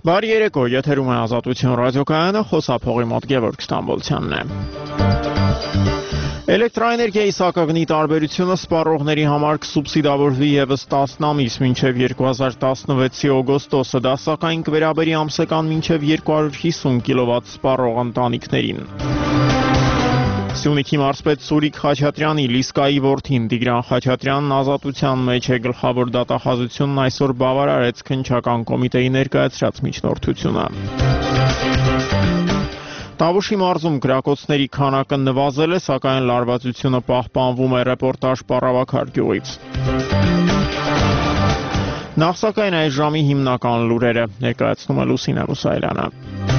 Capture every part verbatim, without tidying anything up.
Բարի երեկո, եթերում է Ազատություն ռադիոկայանը, խոսափողի մոտ Գևորգ Ստամբոլցյանն է։ Էլեկտրաէներգիայի սակագնի տարբերությունը սպառողների համար կսուբսիդավորվի ևս տասն ամիս մինչև երկու հազար տասնվեցի օգոստոսը, դա սակայն կվերաբերի ամսական մինչև երկու հարյուր հիսուն կիլովատ սպառող ընտանիքներին։ Սյունիքի մարզպետ Սուրիկ Խաչատրյանի Լիսկայի որդին Տիգրան Խաչատրյանն Ազատության մեջ է, գլխավոր դատախազությունն այսօր բավարարեց քննչական կոմիտեի ներկայացրած միջնորդությունը։ Տավուշի մարզում կրակոցների քանակը նվազել է, սակայն լարվածությունը պահպանվում է, ռեպորտաժ Պառավաքար գյուղից։ Նախ սակայն այս ժամի հիմնական լուրերը ներկայացնում է Լուսինե Մուսայելյանը։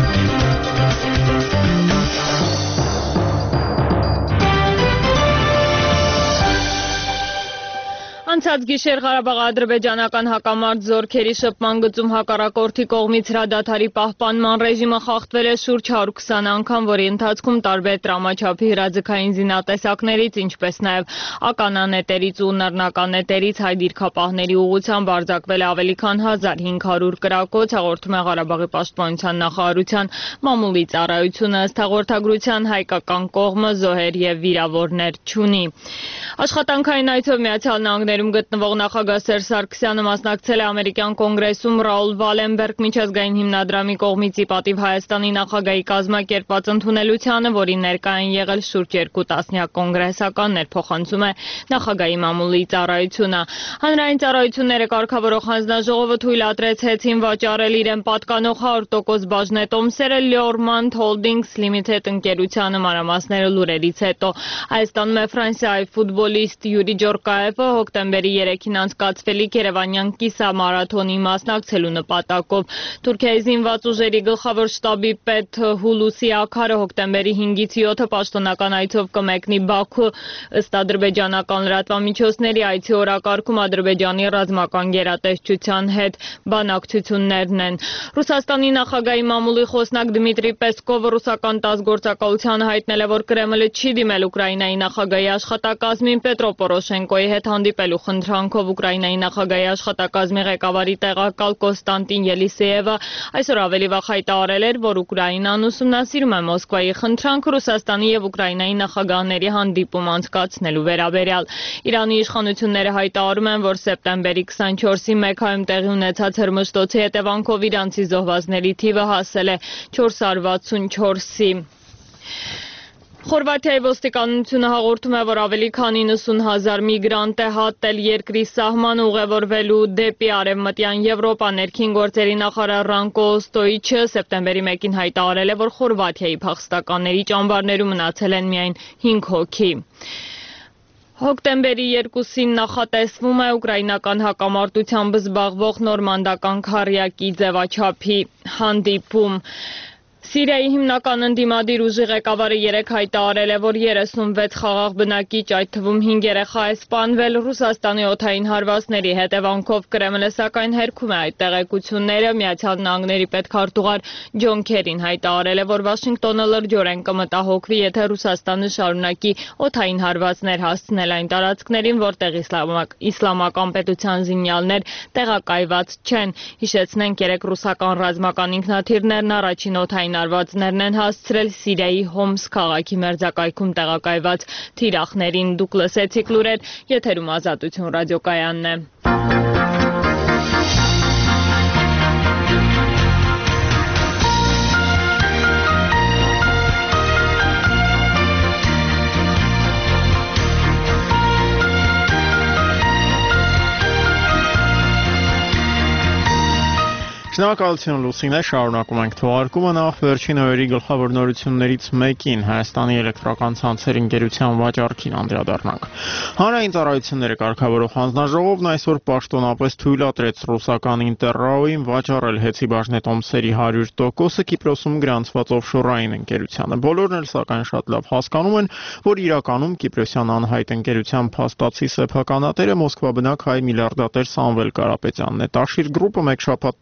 Անցած գիշեր Ղարաբաղ-ադրբեջանական հակամարտ զորքերի շփման գծում հակառակորդի կողմից հրադադարի պահպանման ռեժիմը խախտվել է շուրջ հարյուր քսան անգամ, որի ընթացքում տարբեր տրամաչափի հրաձգային զինատեսակներից, ինչպես նաև ականանետերից ու նռնականետերից հայ դիրքապահների ուղղությամբ արձակվել է ավելի քան հազար հինգ հարյուր կրակոց, հաղորդում է Ղարաբաղի պաշտպանության նախարարության մամուլի ծառայությունը, ըստ հաղորդագրության հայկական կողմը զոհեր և վիրավորներ չունի։ Աշխատանքային այցով Միացյալ Նահանգներում գտնվող նախագահ Սերժ Սարգսյանը մասնակցել է ամերիկյան կոնգրեսում Ռաուլ Վալենբերգ միջազգային հիմնադրամի կողմից ի պատիվ Հայաստանի նախագահի կազմակերպված ընդունելությանը, որին ներկա են եղել շուրջ երկու տասնյակ կոնգրեսականներ, փոխանցում է նախագահի մամուլի ծառայությունը։ Հանրային ծառայությունները կարգավորող հանձնաժողովը թույլատրեց հեծին վաճառել իրեն պատկանող հարյուր տոկոս բաժնետոմսերը Լյորմանդ Հոլդինգս Լիմիթեդ ընկերությանը, մանրամասները լուրերից հետո։ Հայաստանում է Ֆրանսիայի ֆուտբոլիստ Յուրի Ջորկաևը հոկտեմբերի երեքին անցկացվելիք Երևանյան կիսամարաթոնի մասնակցելու նպատակով։ Թուրքիայի զինված ուժերի գլխավոր շտաբի պետ Հուլուսի Աքարը հոկտեմբերի հինգից յոթը պաշտոնական այցով կմեկնի Բաքու, ըստ ադրբեջանական լրատվամիջոցների այցի օրակարգում Ադրբեջանի ռազմական գերատեսչության հետ բանակցություններն են։ Ռուսաստանի նախագահի մամուլի խոսնակ Դմիտրի Պեսկովը ռուսական տաս գործակալությանը հայտնել է, որ Կրեմլը չի դիմել Ուկրաինայի նախագահի աշխատակազմին Պետրո Պորոշենկոյի հետ հանդիպելու խնդրանքով։ Ուկրաինայի նախագահի աշխատակազմի ղեկավարի տեղակալ Կոստանտին Ելիսեևը այսօր ավելի վաղ հայտարարել էր, որ Ուկրաինան ուսումնասիրում է Մոսկվայի խնդրանքը Ռուսաստանի և Ուկրաինայի նախագահների հանդիպում անցկացնելու վերաբերյալ։ Իրանի իշխանությունները հայտարարում են, որ սեպտեմբերի քսանչորսի Մեքքայում տեղի ունեցած հրմշտոցի հետևանքով իրանցի զոհվածների թիվը հասել է չորս հարյուր վաթսունչորսի։ Խորվաթիայի ոստիկանությունը հաղորդում է, որ ավելի քան իննսուն հազար միգրանտ է հատել երկրի սահմանը ուղևորվելու դեպի Արևմտյան Եվրոպա։ Ներքին գործերի նախարար Ռանկո Ստոյիչը սեպտեմբերի մեկին հայտարարել է, որ Խորվաթիայի փախստականների ճամբարներում մնացել են միայն հինգ հոգի։ Հոկտեմբերի երկուսին նախատեսվում է ուկրաինական հակամարտությամբ զբաղվող նորմանդական քառյակի ձևաչափի հանդիպում։ Սիրիայի հիմնական ընդդիմադիր ուժի ղեկավարը երեկ հայտարարել է, որ երեսունվեց խաղաղ բնակիչ, այդ թվում հինգ երեխա է սպանվել Ռուսաստանի օդային հարվածների հետևանքով։ Կրեմլը սակայն հերքում է այդ տեղեկությունները։ Միացյալ Նահանգների պետքարտուղար Ջոն Քերին հայտարարել է, որ Վաշինգտոնը լրջորեն կմտահոգվի, եթե Ռուսաստանը շարունակի օդային հարվածներ հասցնել այն տարածքներին, որտեղ իսլամական պետության զինյալներ տեղակայված չեն։ Հիշեցնենք, երեկ ռուսական ռազմական ինքնաթիռներն առաջին օդային հարվածներն են հասցրել Սիրիայի Հոմս քաղաքի մերձակայքում տեղակայված թիրախներին։ Դուք լսեցիք լուրեր, եթերում Ազատություն ռադիոկայանն է։ Շնորհակալություն Լուսինե, շարունակում ենք թողարկումը։ Նախ վերջին օրերի գլխավոր նորություններից մեկին Հայաստանի էլեկտրական ցանցեր ընկերության վաճառքին անդրադառնանք։ Հանրային ծառայությունները կարգավորող հանձնաժողովն այսօր պաշտոնապես թույլատրեց ռուսական Ինտերրաոյին վաճառել հեծի բաժնետոմսերի հարյուր տոկոսը Կիպրոսում գրանցված օֆշորային ընկերությանը։ Բոլորն էլ սակայն շատ լավ հասկանում են, որ իրականում Կիպրոսյան անհայտ ընկերության փաստացի սեփականատերը Մոսկվա բնակ հայ միլիարդատեր Սամվել Կարապետյանն է։ Տաշիր գրուպը մեկ շաբաթ տևած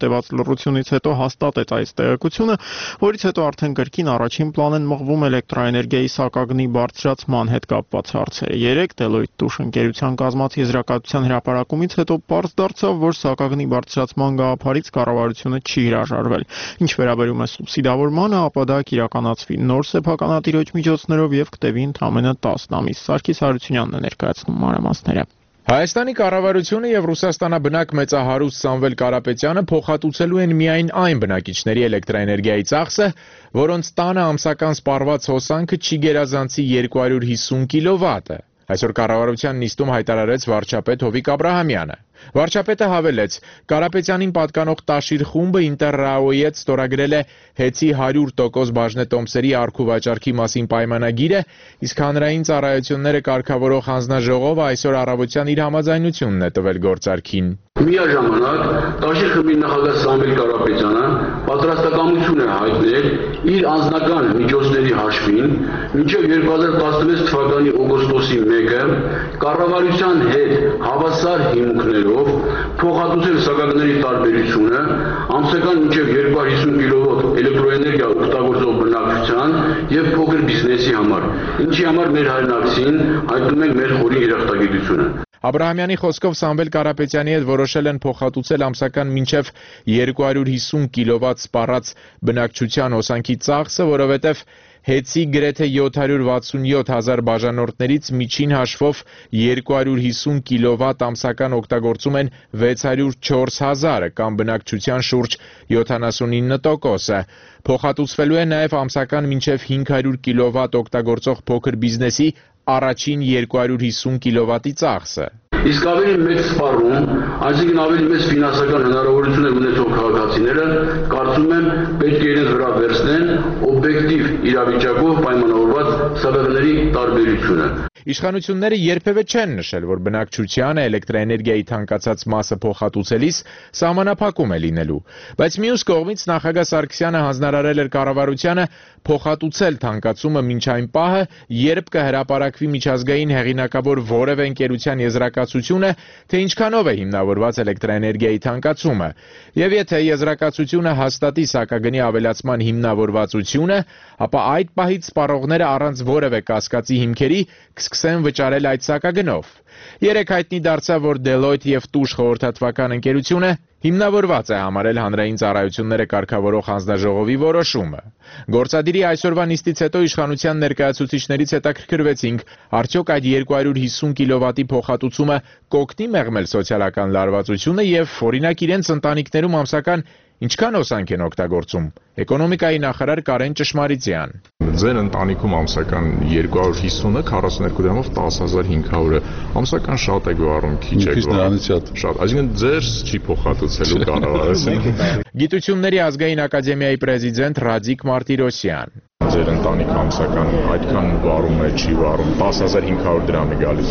լրությունից հետո հաստատեց այս տեղեկությունը, որից հետո արդեն կրկին առաջին պլան են մղվում էլեկտրաէներգիայի սակագնի բարձրացման հետ կապված հարցերը։ Երեկ Deloitte Touche ընկերության կազմած եզրակացության հրապարակումից հետո պարզ դարձավ, որ սակագնի բարձրացման գաղափարից կառավարությունը չի հրաժարվել։ Ինչ վերաբերում է սուբսիդավորմանը, ապա դա կիրականացվի նոր սեփականատիրոջ միջոցներով եւ կտևի ընդամենը տասը ամիս։ Սարգիս Հարությունյանն է ներկայացնում մանրամասները։ Հայաստանի կառավարությունը եւ Ռուսաստանաբնակ մեծահարուստ Սամվել Կարապետյանը փոխհատուցելու են միայն այն բնակիչների էլեկտրաէներգիայի ծախսը, որոնց տանը ամսական սպառված հոսանքը չի գերազանցի երկու հարյուր հիսուն կիլովատը։ Այսօր կառավարության նիստում հայտարարեց վարչապետ Հովիկ Աբրահամյանը։ Վարչապետը հավելեց, Կարապետյանին պատկանող Տաշիր խումբը Ինտերրաոյի հետ ստորագրել է հեծի հարյուր տոկոս բաժնետոմսերի առք ու վաճառքի մասին պայմանագիրը, իսկ հանրային ծառայությունները կարգավորող հանձնաժողովը այսօր առավոտյան իր համաձայնությունն է տվել գործարքին։ Միաժամանակ Տաշիր խմբի նախագահ Սամվել Կարապետյանը պատրաստակամություն է հայտնել իր անձնական միջոցների հաշվին մինչև երկու հազար տասնվեց թվականի օգոստոսի մեկը կառավարության հետ հավասար հիմունքներով փոխհատուցել սակագների տարբերությունը ամսական մինչև երկու հարյուր հիսուն կիլովատ էլեկտրոէներգիա օգտագործող բնակչության եւ փոքր բիզնեսի համար, ինչի համար մեր հայրենակցին հայտնում ենք մեր խորին երախտագիտությունը։ Աբրահամյանի խոսքով Սամվել Կարապետյանի հետ որոշել են փոխհատուցել ամսական մինչև երկու հարյուր հիսուն կիլովատ սպառած բնակչության հոսանքի ծախսը, որովհետև հեծի գրեթե յոթ հարյուր վաթսունյոթ հազար բաժանորդներից միջին հաշվով երկու հարյուր հիսուն կիլովատ ամսական օգտագործում են վեց հարյուր չորս հազարը կամ բնակչության շուրջ յոթանասունինը տոկոսը։ Փոխհատուցվելու է նաև ամսական մինչև հինգ հարյուր կիլովատ օգտագործող փոքր բիզնեսի առաջին երկու հարյուր հիսուն կիլովատի ծախսը։ Իսկ ավելի մեծ սպառում, այսինքն ավելի մեծ ֆինանսական հնարավորություններ ունեցող քաղաքացիները, կարծում եմ, պետք է իրենց վրա վերցնեն օբյեկտիվ իրավիճակով պայմանավորված սակագների տարբերությունը։ Իշխանությունները երբևէ չեն նշել, որ բնակչությանը էլեկտրաէներգիայի թանկացած մասը փոխհատուցելիս սահմանափակում է լինելու, բայց մյուս կողմից նախագահ Սարգսյանը հանձնարարել էր կառավարությանը փոխհատուցել թանկացումը մինչ այն պահը, երբ կհրապարակվի միջազգային հեղինակավոր որևէ ընկերության եզրակացությունը, թե ինչքանով է հիմնավորված էլեկտրաէներգիայի թանկացումը, եւ եթե եզրակացությունը հաստատի սակագնի ավելացման հիմնավորվածությունը, ապա այդ պահից սպառողները առանց որևէ կասկածի հիմքերի կսկսեն վճարել այդ սակագնով։ Երեկ հայտնի դարձավ, որ Deloitte եւ Touche խորհրդատվական ընկերությունը հիմնավորված է համարել հանրային ծառայությունները կարգավորող հանձնաժողովի որոշումը։ Գործադիրի այսօրվա նիստից հետո իշխանության ներկայացուցիչներից հետաքրքրվեցինք, արդյոք այդ երկու հարյուր հիսուն կիլովատի փոխհատուցումը կօգնի մեղմել սոցիալական լարվածությունը եւ օրինակ իրենց ընտանիքներում ամսական ինչքան հոսանք են օգտագործում։ Էկոնոմիկայի նախարար Կարեն Ճշմարիցյան։ Ձեր ընտանիքում ամսական երկու հարյուր հիսունը քառասուներկու դրամով տասը հազար հինգ հարյուրը ամսական շատ է գոհարում, քիչ է գոհարում։ Շատ, այսինքն ձեր չի փոխհատուցելու կառավարությունը։ Գիտությունների ազգային ակադեմիայի պրեզիդենտ Ռադիկ Մարտիրոսյան։ Ձեր ընտանիքը ամսական այդքան վարում է, չի վարում, տասը հազար հինգ հարյուր դրամ է գալիս։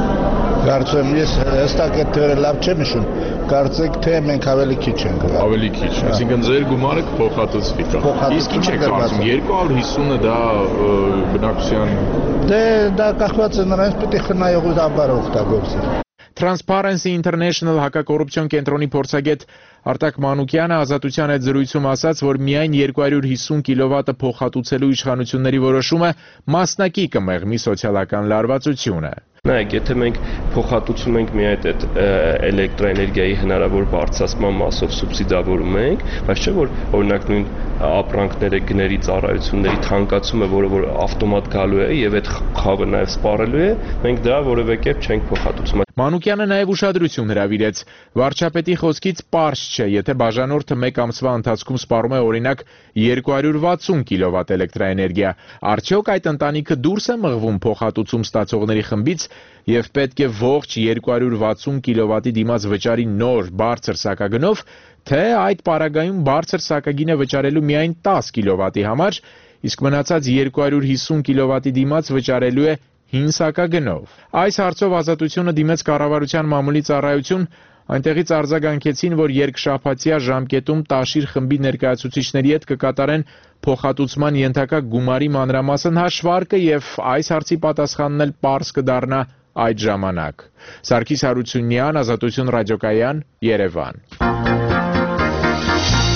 Կարծում եմ, ես հստակ այդ թվերը լավ չեմ հիշում, կարծեք թե մենք ավելի քիչ ենք վարում։ Ավելի քիչ, այսինքն ձեր գումարը կփոխհատուցվի։ Իսկ ինչ է կարծում, երկու հարյուր հիսունը դա բնակչության։ Դե դա կախված է նրանից, պետք է խնայողությամբ օգտագործել։ Transparency International հակակոռուպցիոն կենտրոնի փորձագետ Արտակ Մանուկյանը ազատության հետ զրույցում ասաց, որ միայն երկու հարյուր հիսուն կիլովատը փոխհատուցելու իշխանությունների որոշումը մասնակի կմեղմի սոցիալական լարվածությունը։ Նայեք, եթե մենք փոխհատուցում ենք միայն այդ էլեկտրաէներգիայի հնարավոր բարձրացման մասով սուբսիդավորում ենք, բայց չէ որ օրինակ նույն ապրանքները, գների, ծառայությունների թանկացումը, որը որ ավտոմատ գալու է եւ այդ խավը նաեւ սպառելու է, մենք դա որևէ կերպ չենք փոխհատուցում։ Մանուկյանը նաև ուշադրություն հրավիրեց։ Վարչապետի խոսքից պարզ չէ, եթե բաժանորդը մեկ ամսվա ընթացքում սպառում է օրինակ երկու հարյուր վաթսուն կիլովատ էլեկտրաէներգիա, արդյոք այդ ընտանիքը դուրս է մղվում փոխհատուցում ստացողների խմբից եւ պետք է ողջ երկու հարյուր վաթսուն կիլովատի դիմաց վճարի նոր բարձր սակագնով, թե այդ պարագայում բարձր սակագինը վճարելու միայն տասը կիլովատի համար, իսկ մնացած երկու հարյուր հիսուն կիլովատի դիմաց վճարելու է հին սակագնով։ Այս հարցով ազատությունը դիմեց կառավարության մամուլի ծառայություն, այնտեղից արձագանքեցին, որ երկշաբաթյա ժամկետում Տաշիր խմբի ներկայացուցիչների հետ կկատարեն փոխհատուցման ենթակա գումարի մանրամասն հաշվարկը եւ այս հարցի պատասխանն էլ պարզ կդառնա այդ ժամանակ։ Սարգիս Հարությունյան, Ազատություն ռադիոկայան, Երևան։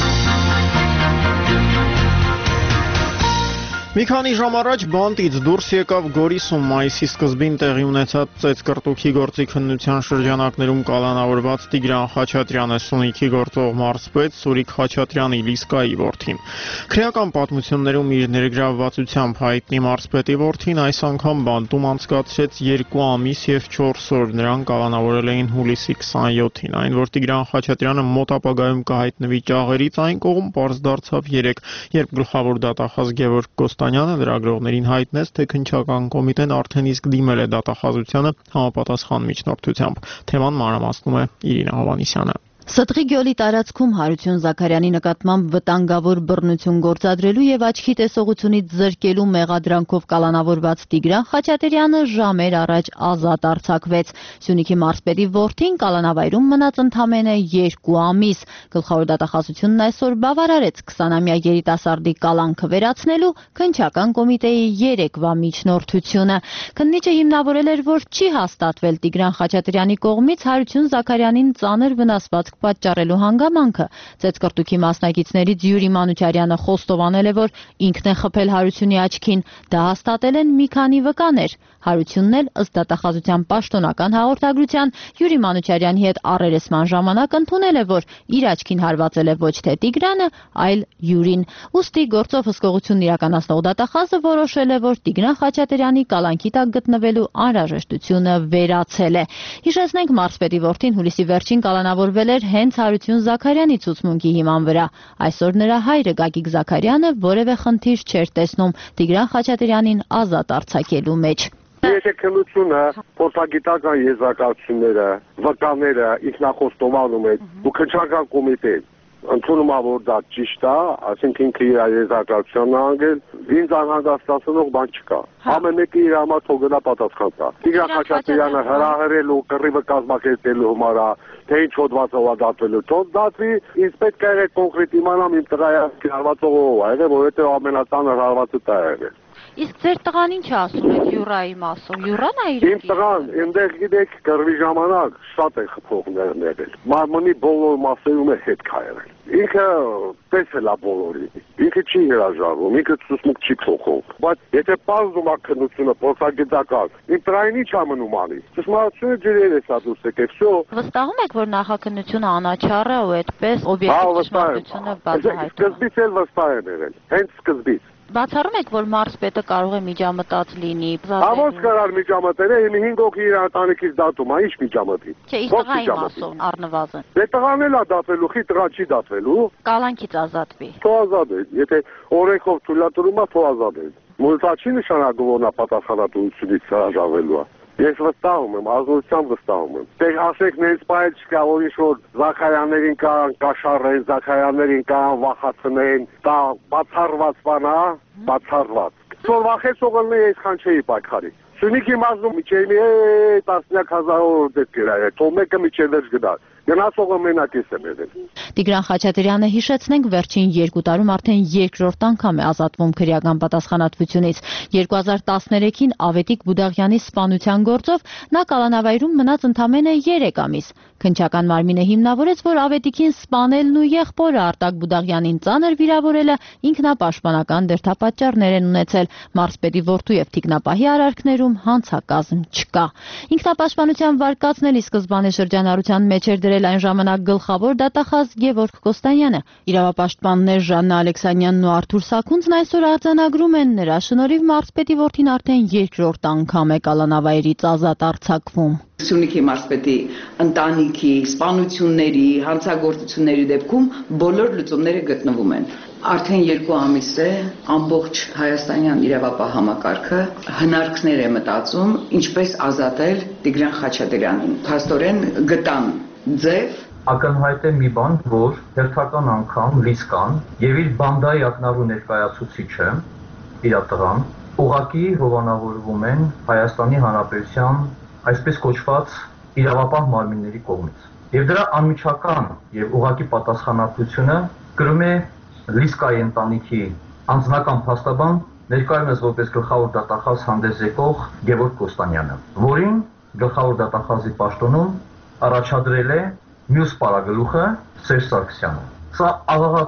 Մի քանի ժամ առաջ բանտից դուրս եկավ Գորիսում մայիսի սկզբին տեղի ունեցած ծեծկռտուքի գործի քննության շրջանակներում կալանավորված Տիգրան Խաչատրյանը, Սյունիքի գործող մարզպետ Սուրիկ Խաչատրյանի Լիսկայի որդին։ Քրեական պատմություններում իր ներգրավվածությամբ հայտնի մարզպետի որդին այս անգամ բանտում անցկացրեց երկու ամիս եւ չորս օր, նրան կալանավորել էին հուլիսի քսաներկուին, այն որ Տիգրան Խաչատրյանը մոտ ապագայում կհայտնվի ճաղերից այն կողմ պարզ դարձավ երեկ, երբ գլխավոր դատախազ Գևորգ Կոստանյանը լրագրողներին հայտնեց, թե քննչական կոմիտեն արդեն իսկ դիմել է դատախազությանը համապատասխան միջնորդությամբ։ Թեման մանրամասնում է Իրինա Հովհաննիսյանը։ Ստրի գյուղի տարածքում Հարություն Զաքարյանի նկատմամբ վտանգավոր բռնություն գործադրելու եւ աչքի տեսողությունից զրկելու մեղադրանքով կալանավորված Տիգրան Խաչատրյանը ժամեր առաջ ազատ արձակվեց։ Սյունիքի մարզպետի որդին կալանավայրում մնաց ընդամենը երկու ամիս։ Գլխավոր դատախազությունն այսօր բավարարեց քսանամյա երիտասարդի կալանքը վերացնելու քննչական կոմիտեի երեկվա միջնորդությունը։ Քննիչը հիմնավորել էր, որ չի հաստատվել Տիգրան Խաչատրյանի կողմից Հարություն Զաքարյանին ծանր վնասվածք պատճառելու հանգամանքը։ Ծեծկռտուքի մասնակիցներից Յուրի Մանուչարյանը խոստովանել է, որ ինքն է խփել Հարությունի աչքին։ Դա հաստատել են մի քանի վկաներ։ Հարությունն էլ ըստ դատախազության պաշտոնական հաղորդագրության Յուրի Մանուչարյանի հետ առերեսման ժամանակ ընդունել է, որ իր աչքին հարվածել է ոչ թե Տիգրանը, այլ Յուրին։ Ուստի գործով հսկողությունն իրականացնող դատախազը որոշել է, որ Տիգրան Խաչատրյանի կալանքի տակ գտնվելու անհրաժեշտությունը վերացել է։ Հիշեցնենք, մարզպետի որդին հուլիսի վերջին կալանավորվել էր հենց Հարություն Զաքարյանի ցուցմունքի հիման վրա։ Այսօր նրա հայրը Գագիկ Զաքարյանը որևէ խնդիր չէր տեսնում Տիգրան Խաչատրյանին ազատ արձակելու մեջ։ Եթե քննությունը փորձագիտական եզրակացությունները, վկաները ինքնախոստովանում է ու քննչական կոմիտեն ընդունում է, որ դա ճիշտ է, ասենք ինքը իր եզրակացությանն է անգել, ինձ անհանգստացնող բան չկա։ Ամեն մեկը իր համար թող գնա պատասխան տա։ Տիգրան Խաչատրյանը հրահրելու, կռիվը կազմակերպելու համար է, թե ինչ հոդվածով է դատվելու, թող դատվի, ինձ պետք է եղել կոնկրետ իմանամ իմ տղայի հարվածողը ով է եղել, որովհետև ամենածանր հարվածը դա է եղել։ Իսկ ձեր տղան ի՞նչ է ասում այդ Յուրայի մասով։ Յուրան է իր։ Իմ տղան, այնտեղ գիտեք, կռվի ժամանակ շատ է խփողներ եղել։ Մարմնի բոլոր մասերում է հետ քայլել։ Ինքը տեսել է բոլորին։ Ինքը չի հրաժարվում, ինքը ցուցմուկ չի փոխում։ Բայց եթե բազում ակնությունը փոխագիտական, իմ տղային ի՞նչ է մնում անի։ Ճշմարտությունը ջրեր է սա դուրս եկել, всё։ Վստահում եք, որ նախաքննությունը անաչառ է ու այդպես օբյեկտիվ ճշմարտությունը բացահայտում։ Սկզբից էլ վստահ եմ եղել, հենց սկզբից։ Բացառում եք, որ մարզպետը կարող է միջամտած լինի։ Ահա կարար միջամտել է, իմ հինգ հոգի իր ընտանիքից դատում, ի՞նչ միջամտի։ Չէ, իսկ տղայի մասով առնվազն։ Դե տղան էլ է դատվելու, խի տղա չի դատվելու։ Կալանքից ազատվի։ Թող ազատ է, եթե օրենքով թույլատրում է, թող ազատ է։ Մուլտա չի նշանակում, որ նա պատասխանատվությունից հրաժարվելու է։ Ես վստահում եմ, ազնվությամբ վստահում եմ։ Դե ասեք, նենց բայել չկա, որ ինչ-որ Զաքարյաններին կան կաշառեն, Զաքարյաններին կան վախացնեն, դա բացառված բան է, բացառված։ Որ վախեցողը լինի, այսքան չէի պայքարի։ Սյունիքի մարզում միջև մի տասնյակ հազարավոր դեպքեր ա եղել, թող մեկը միջև վերջ գնալ։ Գնացողը մենակ ես եմ եղել։ Տիգրան Խաչատրյանը, հիշեցնենք, վերջին երկու տարում արդեն երկրորդ անգամ է ազատվում քրեական պատասխանատվությունից։ երկու հազար տասներեքին Ավետիք Բուդաղյանի սպանության գործով նա կալանավայրում մնաց ընդամենը երեք ամիս։ Քննչական մարմինը հիմնավորեց, որ Ավետիքին սպանելն ու եղբորը Արտակ Բուդաղյանին ծանր վիրավորելը ինքնապաշտպանական դրդապատճառներ են ունեցել։ Մարզպետի որդու եւ թիկնապահի արարքներում հանցակազմ չկա։ Ինքնապաշտպանության վարկածն էլ ի սկզբանե շրջանառության մեջ էր դրել այն ժամանակ գլխավոր դատախազ Գևորգ Կոստանյանը։ Իրավապաշտպաններ Ժաննա Ալեքսանյանն ու Արթուր Սաքունցն այսօր արձանագրում են, նրա շնորհիվ մարզպետի որդին արդեն երկրորդ անգամ է կալանավայրից ազատ արձակվում։ Սյունիքի մարզպետի ընտանիքի, սպանությունների, հանցագործությունների դեպքում բոլոր լուծումները գտնվում են։ Արդեն երկու ամիս է ամբողջ հայաստանյան իրավապահ համակարգը հնարքներ է մտածում, ինչպես ազատել Տիգրան Խաչատրյանին։ Փաստորեն գտան ձև։ Ակնհայտ է մի բան, որ հերթական անգամ Լիսկան եւ իր բանդայի ակնառու ներկայացուցիչը, իր տղան, ուղղակի հովանավորվում են Հայաստանի Հանրապետության այսպես կոչված իրավապահ մարմինների կողմից։ Եվ դրա անմիջական եւ ուղղակի պատասխանատվությունը կրում է Լիսկայի ընտանիքի անձնական փաստաբան, ներկայումս որպես գլխավոր դատախազ հանդես եկող Գևորգ Կոստանյանը, որին գլխավոր դատախազի պաշտոնում առաջադրել է մյուս պարագլուխը Սերժ Սարգսյանը։ Սա աղաղակող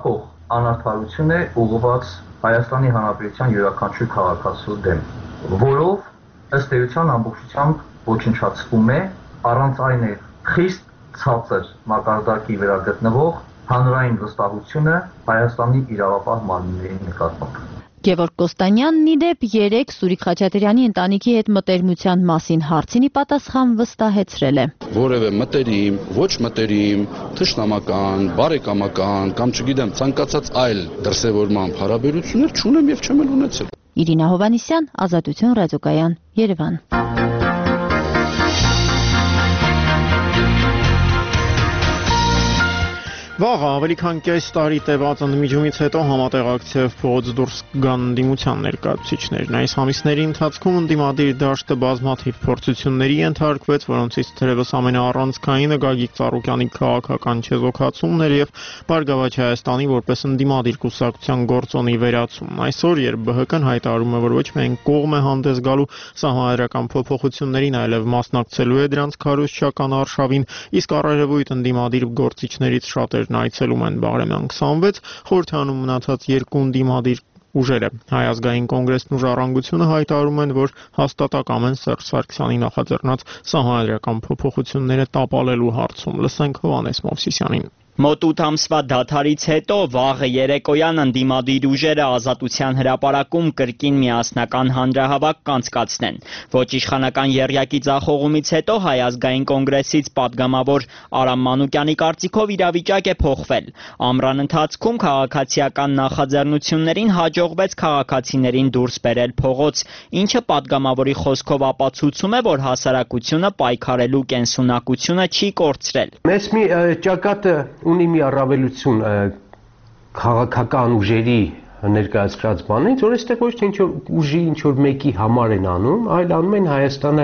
անարդարություն է ուղղված Հայաստանի Հանրապետության յուրաքանչյուր քաղաքացու դեմ, որով ըստ էության ամբողջությամբ ոչնչացվում է, առանց այն է խիստ ցածր մակարդակի վրա գտնվող հանրային վստահությունը Հայաստանի իրավապահ մարմինների նկատմամբ։ Գևորգ Կոստանյանն ի դեպ երեկ Սուրիկ Խաչատրյանի ընտանիքի հետ մտերմության մասին հարցին ի պատասխան վստահեցրել է. Որևէ մտերիմ, ոչ մտերիմ, թշնամական, բարեկամական կամ չգիտեմ ցանկացած այլ դրսևորմամբ հարաբերություններ չունեմ եւ չեմ ունեցել։ Իրինա Հովանիսյան, Ազատություն ռադիոկայան, Երևան։ Վաղը ավելի քան կես տարի տևած ընդմիջումից հետո համատեղակցիվ փողոց դուրս գան ընդդիմության ներկայացուցիչներն։ Այս ամիսների ընթացքում ընդդիմադիր դաշտը բազմաթիվ փորձությունների ենթարկվեց, որոնցից թերևս ամենաառանցքայինը Գագիկ Ծառուկյանի քաղաքական չեզոքացումն էր եւ Բարգավաճ Հայաստանի որպես ընդդիմադիր կուսակցության գործոնի վերացումն։ Այսօր, երբ B H K-ն հայտարարում է, որ ոչ միայն կողմ է հանդես գալու սահմանադրական փոփոխություններին, այլև մասնակցելու է դրանց քարոզչական արշավին, իսկ առերևույթ ընդդիմադիր գործիչներից շատեր այցելում են Բաղրամյան քսանվեց, խորհրդանում մնացած երկու ընդդիմադիր ուժերը Հայ ազգային կոնգրեսն ու Ժառանգությունը հայտարարում են, որ հաստատակամ են Սերժ Սարգսյանի նախաձեռնած սահմանադրական փոփոխությունները տապալելու հարցում։ Լսենք Հովհաննես Մովսիսյանին։ Մոտ ութ ամսվա դադարից հետո վաղը երեկոյան ընդդիմադիր ուժերը Ազատության հրապարակում կրկին միասնական հանրահավաք կանցկացնեն։ Ոչ իշխանական եռյակի ձախողումից հետո Հայ ազգային կոնգրեսից падգամավոր Արամ Մանուկյանի կարծիքով իրավիճակ է փոխվել։ Ամռան ընթացքում քաղաքացիական նախաձեռնություններին հաջողվեց քաղաքացիներին դուրս բերել փողոց, ինչը падգամավորի խոսքով ապացուցում է, որ հասարակությունը պայքարելու կենսունակությունը չի կորցրել։ Մեզ մի ճակատը ունի մի առավելություն քաղաքական ուժերի ներկայացրած բանից, որ այստեղ ոչ թե ինչ-որ ուժի ինչ-որ մեկի համար են անում, այլ անում են Հայաստանը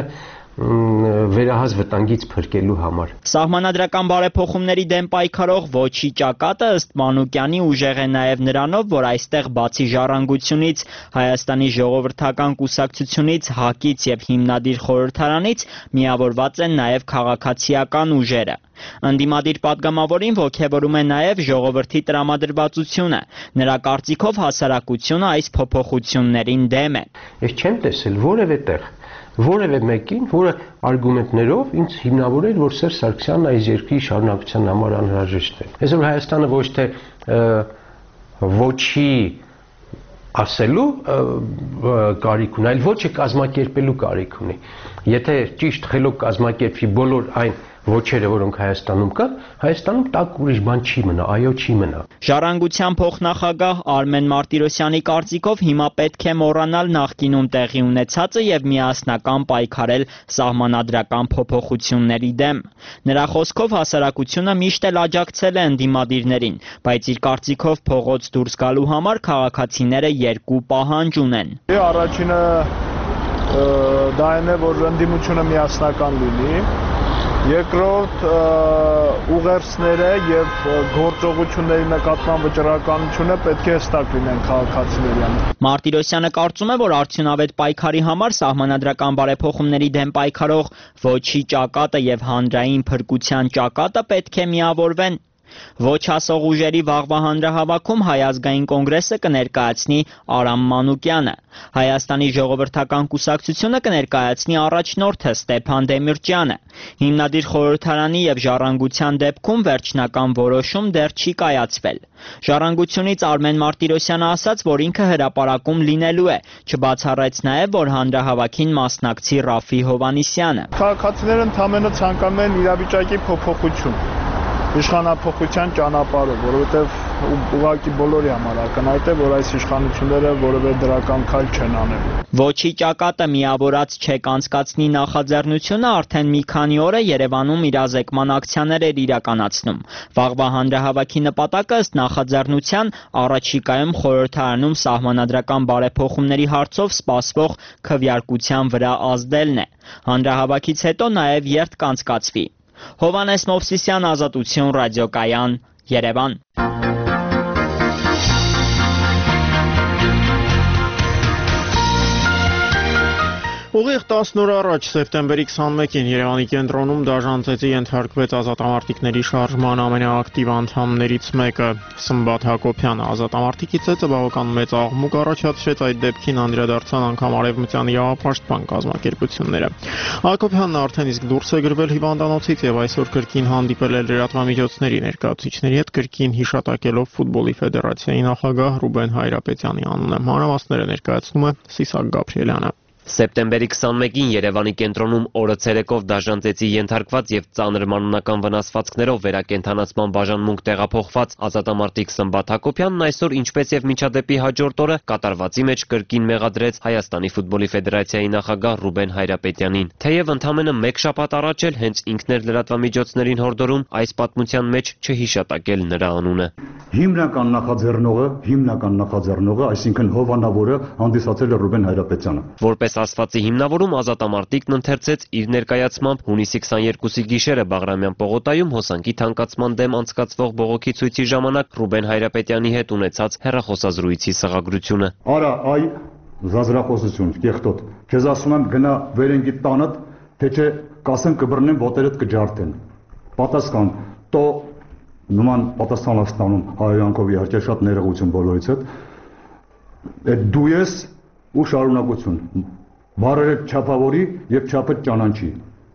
վերահաս վտանգից փրկելու համար։ Սահմանադրական բարեփոխումների դեմ պայքարող ոչի ճակատը ըստ Մանուկյանի ուժեղ է նաև նրանով, որ այստեղ բացի Ժառանգությունից, Հայաստանի ժողովրդական կուսակցությունից, ՀԱԿ-ից եւ հիմնադիր խորհրդարանից միավորված են նաև քաղաքացիական ուժերը։ Ընդդիմադիր падգամավորին ոգևորում է նաև ժողովրդի տրամադրվածությունը։ Նրա կարծիքով հասարակությունը այս փոփոխություններին դեմ է։ Ես չեմ տեսել որևէ տեղ որևէ մեկին, որը արգումենտներով ինձ հիմնավորել, որ Սերժ Սարգսյանն այս երկրի շարունակության համար անհրաժեշտ է։ Այսօր Հայաստանը ոչ թե ոչի ասելու կարիք ունի, այլ ոչը կազմակերպելու կարիք ունի։ Եթե ճիշտ խելոք կազմակերպվի բոլոր այն ոչերը, որոնք Հայաստանում կան, Հայաստանում տակ ուրիշ բան չի մնա, այո, չի մնա։ Ժառանգության փոխնախագահ Արմեն Մարտիրոսյանի կարծիքով հիմա պետք է մոռանալ նախկինում տեղի ունեցածը եւ միասնական պայքարել սահմանադրական փոփոխությունների դեմ։ Նրա խոսքով հասարակությունը միշտ էլ աջակցել է ընդդիմադիրներին, բայց իր կարծիքով փողոց դուրս գալու համար քաղաքացիները երկու պահանջ ունեն։ Առաջինը դա այն է, որ ընդդիմությունը միասնական լինի։ Երկրորդ ուղերձները եւ գործողությունների նկատմամբ վճռականությունը պետք է հստակ լինեն քաղաքացիների համար։ Մարտիրոսյանը կարծում է, որ արդյունավետ պայքարի համար սահմանադրական բարեփոխումների դեմ պայքարող ոչի ճակատը եւ հանրային փրկության ճակատը պետք է միավորվեն։ Ոչ ասող ուժերի վաղվա հանրահավաքում Հայ ազգային կոնգրեսը կներկայացնի Արամ Մանուկյանը, Հայաստանի ժողովրդական կուսակցությունը կներկայացնի առաջնորդը Ստեփան Դեմիրճյանը։ Հիմնադիր խորհրդարանի եւ Ժառանգության դեպքում վերջնական որոշում դեռ չի կայացվել։ Ժառանգությունից Արմեն Մարտիրոսյանը ասաց, որ ինքը հրապարակում լինելու է, չբացառեց նաեւ, որ հանրահավաքին մասնակցի Ռաֆի Հովհաննիսյանը։ Քաղաքացիները ընդամենը ցանկանում են իրավիճակի փոփոխություն։ Իշխանափոխության ճանապարհով, որովհետև ուղղակի բոլորի համար ակնհայտ է, որ այս իշխանությունները որևէ դրական քայլ չեն անել։ Ոչի ճակատը միավորած չեք անցկացնի նախաձեռնությունը արդեն մի քանի օր է Երևանում իրազեկման ակցիաներ էր իրականացնում։ Վաղվա հանրահավաքի նպատակը ըստ նախաձեռնության առաջիկայում խորհրդարանում սահմանադրական բարեփոխումների հարցով սպասվող քվեարկության վրա ազդելն է։ Հանրահավաքից հետո նաև երթ կանցկացվի։ Հովհաննես Մովսիսյան, Ազատություն ռադիոկայան, Երևան։ Ուղիղ տասն օր առաջ սեպտեմբերի քսանմեկին Երևանի կենտրոնում դաժան ծեծի ենթարկվեց ազատամարտիկների շարժման ամենաակտիվ անդամներից մեկը Սմբատ Հակոբյանը։ Ազատամարտիկի ծեծը բավական մեծ աղմուկ առաջացրեց, այդ դեպքին անդրադարձան անգամ արևմտյան իրավապաշտպան կազմակերպությունները։ Հակոբյանն արդեն իսկ դուրս է գրվել հիվանդանոցից եւ այսօր կրկին հանդիպել է լրատվամիջոցների ներկայացուցիչների հետ, կրկին հիշատակելով ֆուտբոլի ֆեդերացիայի նախագահ Ռուբեն Հայրապետյանի անունը։ Մանրամասները ներկայացնում է Սիսակ Գաբրիելյանը։ Սեպտեմբերի քսանմեկին Երևանի կենտրոնում օրը ցերեկով դաժան ծեծի ենթարկված եւ ծանր մանունական վնասվածքներով վերակենդանացման բաժանմունք տեղափոխված ազատամարտիկ Սմբատ Հակոբյանն այսօր, ինչպես եւ մինչադեպի հաջորդ օրը, կատարվածի մեջ կրկին մեղադրեց Հայաստանի ֆուտբոլի ֆեդերացիայի նախագահ Ռուբեն Հայրապետյանին։ Թեև ընդամենը մեկ շաբաթ առաջ էլ հենց ինքն էր լրատվամիջոցներին հորդորում այս պատմության մեջ չհիշատակել նրա անունը։ Հիմնական նախաձեռնողը, հիմնական նախաձեռնողը, այսինքն հովանավորը հանդիսացել է Ռուբեն Հայրապետյանը։ Որպես ասվածի հիմնավորում ազատամարտիկն ընթերցեց իր ներկայացմամբ հունիսի քսաներկուսի գիշերը Բաղրամյան պողոտայում հոսանքի թանկացման դեմ անցկացվող բողոքի ցույցի ժամանակ Ռուբեն Հայրապետյանի հետ ունեցած հեռախոսազրույցի սղագրությունը։ Արա, այ զազրախոսություն, կեղտոտ։ Քեզ ասում եմ գնա վերենգի տանդ, թե չէ կասեմ կբռնեմ ոտերդ կջարդեն։ Պատասխան, տո նման պատասխան ստանում հայոյանքով իհարկե շատ ներողություն բոլորից հետ։ Այդ դու ես ու շարունակություն։ Բարերը չափավորի եւ չափը ճանաչի։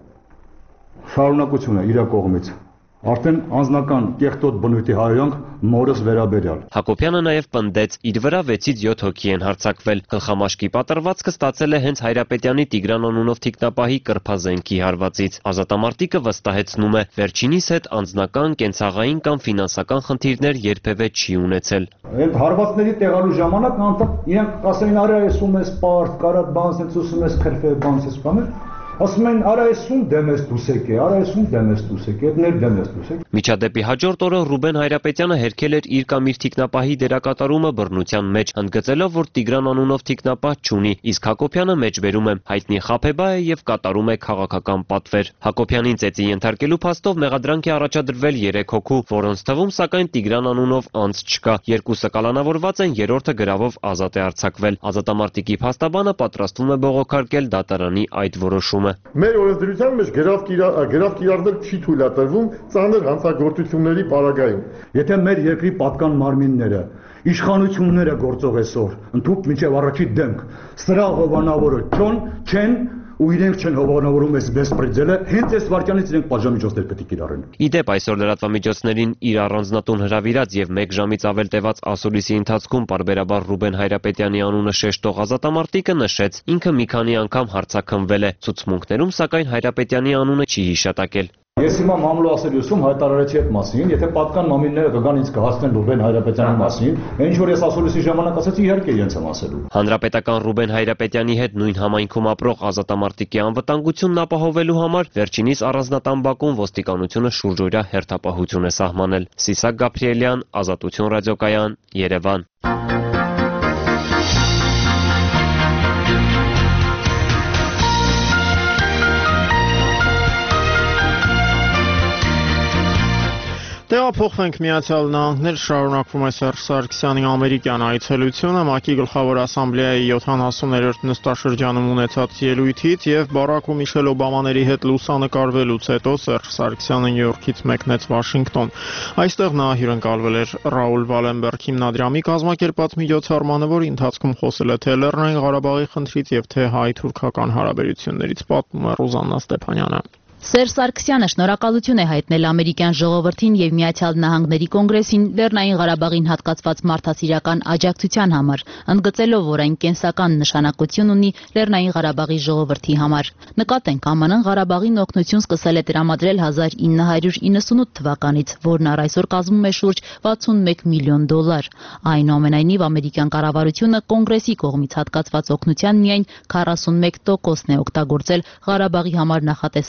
Շարունակություն է իր կողմից։ Արդեն անձնական կեղտոտ բնույթի հայոյանք մորս վերաբերյալ։ Հակոբյանը նաև պնդեց, իր վրա վեցից յոթ հոգի են հարձակվել։ Գլխամաշկի պատրվածքը ստացել է հենց Հայրապետյանի Տիգրան անունով թիկնապահի կրփազենքի հարվածից։ Ազատամարտիկը վստահեցնում է, վերջինիս հետ անձնական, կենցաղային կամ ֆինանսական խնդիրներ երբևէ չի ունեցել։ Այդ հարվածների տեղալու ժամանակ անդադ իրենք կասեին արա էսում ես պարտ, կարատ բանս ես ուսում ես քրֆե բանս ես բաներ։ Ասում են արա էսում դեմես դուսեք է, արա էսում դեմես դուսեք է, ներ դեմես դուսեք։ Միջադեպի հաջորդ օրը Ռուբեն Հայրապետյանը հերքել էր իր կամ իր թիկնապահի դերակատարումը բռնության մեջ, ընդգծելով, որ Տիգրան անունով թիկնապահ չունի, իսկ Հակոբյանը մեջբերում է, հայտնի խաբեբա է եւ կատարում է քաղաքական պատվեր։ Հակոբյանին ծեծի ենթարկելու փաստով մեղադրանք է առաջադրվել երեք հոգու, որոնց թվում սակայն Տիգրան անունով անձ չկա։ Երկուսը կալանավորված են, երրորդը գրավով ազատ է արձակվել։ Ազատամարտիկի փաստաբանը պատրաստվում է բողոքարկել դատարանի այդ որոշումը։ Մեր օրենսդրության մեջ գրավ գրավ կիրառել չի թույլատրվում ծանր հանցագործությունների պարագայում։ Եթե մեր երկրի պատկան մարմինները, իշխանությունները գործող այսօր, ընդհանուր մինչև առաջի դեմք, սրա հովանավորը չոն, չեն ու իրենք չեն հովանավորում այս բեսպրեդելը, հենց այս վարքյանից իրենք պատժամիջոցներ պետք է կիրառեն։ Իդեպ այսօր լրատվամիջոցներին իր առանձնատուն հրավիրած եւ մեկ ժամից ավել տևած ասուլիսի ընթացքում պարբերաբար Ռուբեն Հայրապետյանի անունը շեշտող ազատամարտիկը նշեց, ինքը մի քանի անգամ հարցաքննվել է, ցուցմունքներում սակայն Հայրապետյանի անունը չի հիշատակել։ Ես հիմա մամլո ասելյուսում հայտարարեցի այդ մասին, եթե պատկան մամիլները կգան ինձ կհասնեն Ռուբեն Հայրապետյանի մասին, ինչ որ ես ասուլիսի ժամանակ ասեցի, իհարկե իրենց եմ ասելու։ Հանրապետական Ռուբեն Հայրապետյանի հետ նույն համայնքում ապրող ազատամարտիկի անվտանգությունն ապահովելու համար վերջինիս առանձնատան բակում ոստիկանությունը շուրջօրյա հերթապահություն է սահմանել։ Սիսակ Գաբրիելյան, Ազատություն ռադիոկայան, Երևան։ Տեղափոխվենք Միացյալ Նահանգներ, շարունակվում է Սերժ Սարգսյանի ամերիկյան այցելությունը ՄԱԿ-ի գլխավոր ասամբլեայի յոթանասուներորդ նստաշրջանում ունեցած ելույթից եւ Բարակ ու Միշել Օբամաների հետ լուսանկարվելուց հետո Սերժ Սարգսյանը Նյու Յորքից մեկնեց Վաշինգտոն։ Այստեղ նա հյուրընկալվել էր Ռաուլ Վալենբերգ հիմնադրամի կազմակերպած միջոցառմանը, որի ընթացքում խոսել է թե Լեռնային Ղարաբաղի խնդրից եւ թե հայ-թուրքական հարաբերություններից, պատմում է Ռուզաննա Ստեփանյանը։ Սերժ Սարգսյանը շնորհակալություն է հայտնել ամերիկյան ժողովրդին եւ Միացյալ Նահանգների կոնգրեսին Լեռնային Ղարաբաղին հատկացված մարդասիրական աջակցության համար, ընդգծելով, որ այն կենսական նշանակություն ունի Լեռնային Ղարաբաղի ժողովրդի համար։ Նկատենք, ԱՄՆ-ն Ղարաբաղին օգնություն սկսել է տրամադրել հազար ինը հարյուր իննսունութ թվականից, որն առ այսօր կազմում է շուրջ վաթսունմեկ միլիոն դոլար։ Այնուամենայնիվ ամերիկյան կառավարությունը կոնգրեսի կողմից հատկացված օգնության միայն քառասունմեկ տոկոսն է օգտագործել Ղարաբաղի համար նախատեսված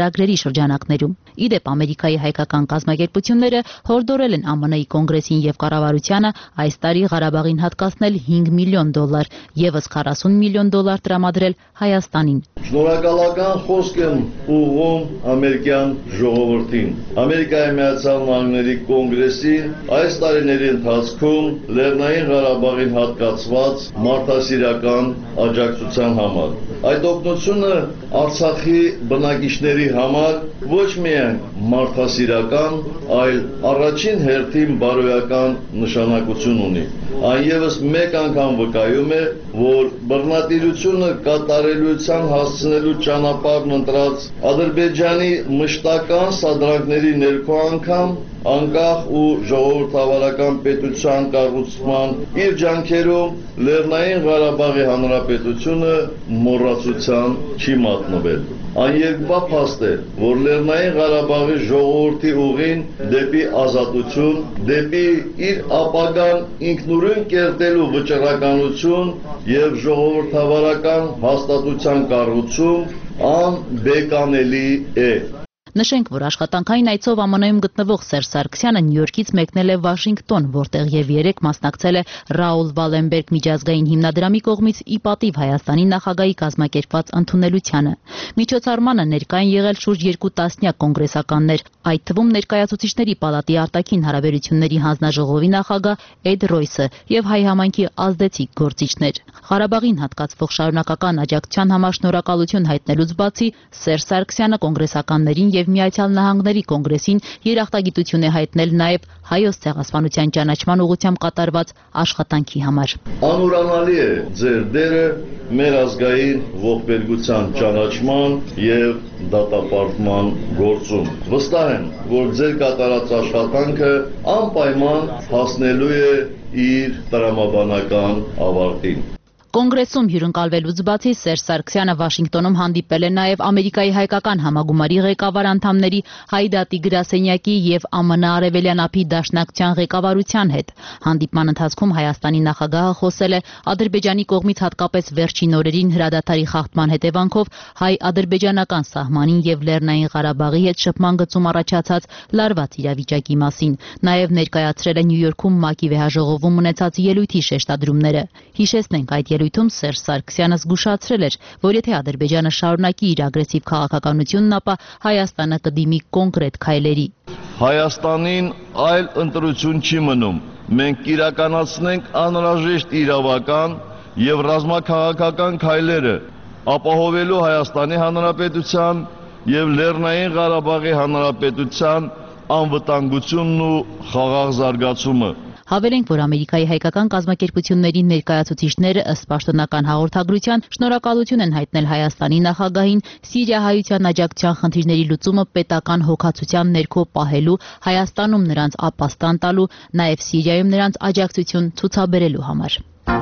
ծրագրերի շրջանակներում։ Իդեպ Ամերիկայի հայկական կազմակերպությունները հորդորել են ԱՄՆ-ի կոնգրեսին եւ կառավարությանը այս տարի Ղարաբաղին հատկացնել հինգ միլիոն դոլար, եւս քառասուն միլիոն դոլար տրամադրել Հայաստանին։ Շնորհակալական խոսք եմ ուղղում ամերիկյան ժողովրդին։ Ամերիկայի Միացյալ Նահանգների կոնգրեսին այս տարիների ընթացքում Լեռնային Ղարաբաղին հատկացված մարդասիրական աջակցության համար։ Այդ օգնությունը Արցախի բնակիչների համար ոչ միայն մարդասիրական, այլ առաջին հերթին բարոյական նշանակություն ունի։ Այն ևս մեկ անգամ վկայում է, որ բռնատիրությունը կատարելության հասցնելու ճանապարհն ընտրած Ադրբեջանի մշտական սադրանքների ներքո անգամ անկախ ու ժողովրդավարական պետության կառուցման իր ջանքերում Լեռնային Ղարաբաղի Հանրապետությունը մոռացության չի մատնվել։ Աներկբա փաստ է, որ Լեռնային Ղարաբաղի ժողովրդի ուղին դեպի ազատություն, դեպի իր ապագան ինքնուրույն կերտելու վճռականություն եւ ժողովրդավարական հաստատության կառուցում անբեկանելի է։ Նշենք, որ աշխատանքային այցով ԱՄՆ-ում գտնվող Սերժ Սարգսյանը Նյու Յորքից մեկնել է Վաշինգտոն, որտեղ եւ երեք մասնակցել է Ռաուլ Վալենբերգ միջազգային հիմնադրամի կողմից ի պատիվ Հայաստանի նախագահի կազմակերպված ընդունելությանը։ Միջոցառմանը ներկա են եղել շուրջ երկու տասնյակ կոնգրեսականներ, այդ թվում ներկայացուցիչների պալատի արտաքին հարաբերությունների հանձնաժողովի նախագահ Էդ Ռոյսը եւ հայ համայնքի ազդեցիկ գործիչներ։ Ղարաբաղին հատկացվող շարունակական աջակցության համար շնորհակալություն հայտնելուց բացի Սերժ Սարգսյանը կոնգրեսականներին եւ Միացյալ Նահանգների կոնգրեսին երախտագիտություն է հայտնել նաեւ հայոց ցեղասպանության ճանաչման ուղղությամբ կատարված աշխատանքի համար։ Անուրանալի է ձեր դերը մեր ազգային ողբերգության ճանաչման եւ դատապարտման գործում։ Վստահ եմ, որ ձեր կատարած աշխատանքը անպայման հասնելու է իր տրամաբանական ավարտին։ Կոնգրեսում հյուրընկալվելուց բացի Սերժ Սարգսյանը Վաշինգտոնում հանդիպել է նաև Ամերիկայի հայկական համագումարի ղեկավար անդամների Հայդատի գրասենյակի եւ ԱՄՆ Արևելյան ափի դաշնակցության ղեկավարության հետ։ Հանդիպման ընթացքում Հայաստանի նախագահը խոսել է Ադրբեջանի կողմից հատկապես վերջին օրերին հրադադարի խախտման հետևանքով հայ-ադրբեջանական սահմանին եւ Լեռնային Ղարաբաղի հետ շփման գծում առաջացած լարված իրավիճակի մասին։ Նաև ներկայացրել է Նյու Յորքում ՄԱԿ-ի վեհաժողովում ունեցած ելույթի շեշտադրումները։ Հիշեցնենք, այդ ելույթում Սերժ Սարգսյանը զգուշացրել էր, որ եթե Ադրբեջանը շարունակի իր ագրեսիվ քաղաքականությունն, ապա Հայաստանը կդիմի կոնկրետ քայլերի։ Հայաստանին այլ ընտրություն չի մնում։ Մենք կիրականացնենք անհրաժեշտ իրավական եւ ռազմաքաղաքական քայլերը ապահովելու Հայաստանի Հանրապետության եւ Լեռնային Ղարաբաղի Հանրապետության անվտանգությունն ու խաղաղ զարգացումը։ Հավելենք, որ Ամերիկայի հայկական կազմակերպությունների ներկայացուցիչները ըստ պաշտոնական հաղորդագրության շնորհակալություն են հայտնել Հայաստանի նախագահին Սիրիահայության աջակցության խնդիրների լուծումը պետական հոգացության ներքո պահելու, Հայաստանում նրանց ապաստան տալու, նաև Սիրիայում նրանց աջակցություն ցուցաբերելու համար։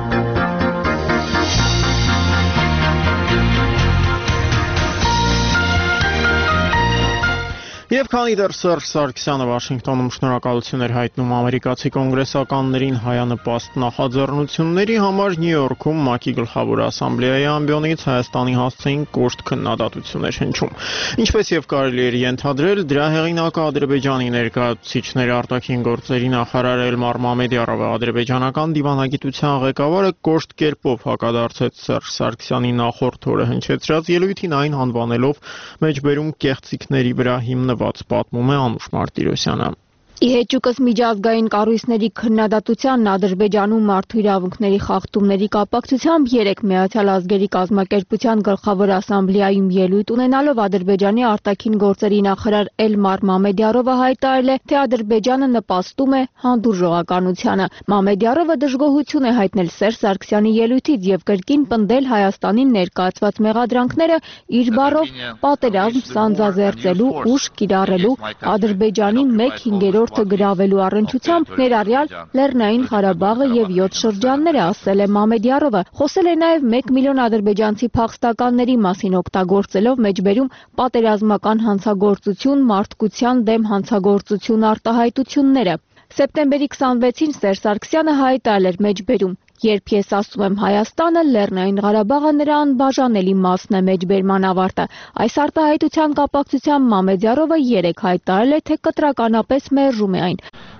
Եվ քանի դեռ Սերժ Սարգսյանը Վաշինգտոնում շնորհակալություն էր հայտնում ամերիկացի կոնգրեսականներին հայանպաստ նախաձեռնությունների համար, Նյու Յորքում ՄԱԿ-ի գլխավոր ասամբլեայի ամբիոնից Հայաստանի հասցեին կոշտ քննադատություններ հնչում։ Ինչպես եւ կարելի էր ենթադրել, դրա հեղինակը Ադրբեջանի ներկայացուցիչների արտաքին գործերի նախարար Էլմար Մամեդյարովը, ադրբեջանական դիվանագիտության ղեկավարը կոշտ կերպով հակադարձեց Սերժ Սարգսյանի նախորդ օրը հնչեցրած ելույթին, այն անվանելով մեջբերում կեղծիքների վրա հիմնված, պատմում է Անուշ Մարտիրոսյանը։ Ի հեճուկս միջազգային կառույցների քննադատությանն Ադրբեջանում մարդու իրավունքների խախտումների կապակցությամբ երեք Միացյալ Ազգերի կազմակերպության գլխավոր ասամբլեայում ելույթ ունենալով Ադրբեջանի արտաքին գործերի նախարար Էլմար Մամեդյարովը հայտարարել է, թե Ադրբեջանը նպաստում է հանդուրժողականությանը։ Մամեդյարովը դժգոհություն է հայտնել Սերժ Սարգսյանի ելույթից եւ կրկին պնդել Հայաստանին ներկայացված մեղադրանքները իր բառով պատերազմ սանձազերծելու, ուժ կիրառելու, Ադրբեջանի մեկ հինգերորդ գրավելու առնչությամբ, ներառյալ Լեռնային Ղարաբաղը եւ յոթ շրջանները, ասել է Մամեդյարովը։ Խոսել է նաեւ մեկ միլիոն ադրբեջանցի փախստականների մասին, օգտագործելով մեջբերում պատերազմական հանցագործություն, մարդկության դեմ հանցագործություն արտահայտությունները։ Սեպտեմբերի քսանվեցին Սերժ Սարգսյանը հայտարարել էր մեջբերում Երբ ես ասում եմ Հայաստանը, Լեռնային Ղարաբաղը նրա անբաժանելի մասն է մեջբերման ավարտը։ Այս արտահայտության կապակցությամբ Մամեդյարովը երեկ հայտարարել է, թե կտրականապես մերժում է այն։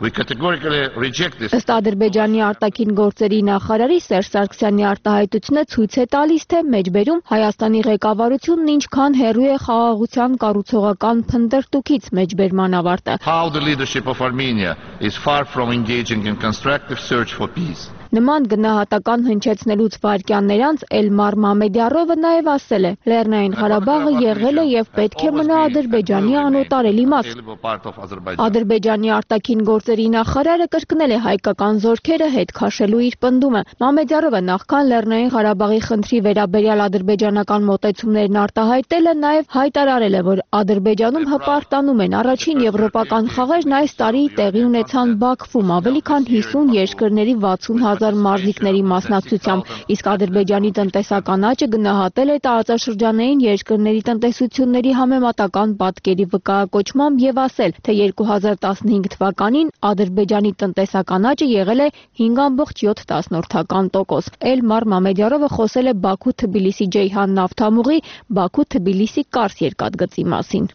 Ըստ Ադրբեջանի արտաքին գործերի նախարարի Սերժ Սարգսյանի արտահայտությունը ցույց է տալիս, թե մեջբերում Հայաստանի ղեկավարությունն ինչքան հեռու է խաղաղության կառուցողական փնտրտուքից մեջբերման ավարտը։ How the leadership of Armenia is far from engaging in constructive search for peace. Նման գնահատական հնչեցնելուց վայրկյաններ անց Էլմար Մամեդյարովը նաև ասել է. Լեռնային Ղարաբաղը եղել է եւ պետք է մնա Ադրբեջանի անօտարելի մաս։ Ադրբեջանի արտաքին գործերի նախարարը կրկնել է հայկական զորքերը հետ քաշելու իր պնդումը։ Մամեդյարովը նախքան Լեռնային Ղարաբաղի խնդրի վերաբերյալ ադրբեջանական մոտեցումներն արտահայտելը նաև հայտարարել է, որ Ադրբեջանում հպարտանում են առաջին եվրոպական խաղերն այս տարի տեղի ունեցան Բաքվում ավելի քան հիսուն երկրների վաթսուն հազար մարզիկների մասնակցությամբ, իսկ Ադրբեջանի տնտեսական աճը գնահատել է տարածաշրջանային երկրների տնտեսությունների համեմատական պատկերի վկայակոչմամբ եւ ասել, թե երկու հազար տասնհինգ թվականին Ադրբեջանի տնտեսական աճը եղել է հինգ ամբողջ յոթ տոկոս։ Էլմար Մամեդյարովը խոսել է Բաքու-Թբիլիսի Ջեյհան նավթամուղի Բաքու-Թբիլիսի Կարս երկաթգծի մասին։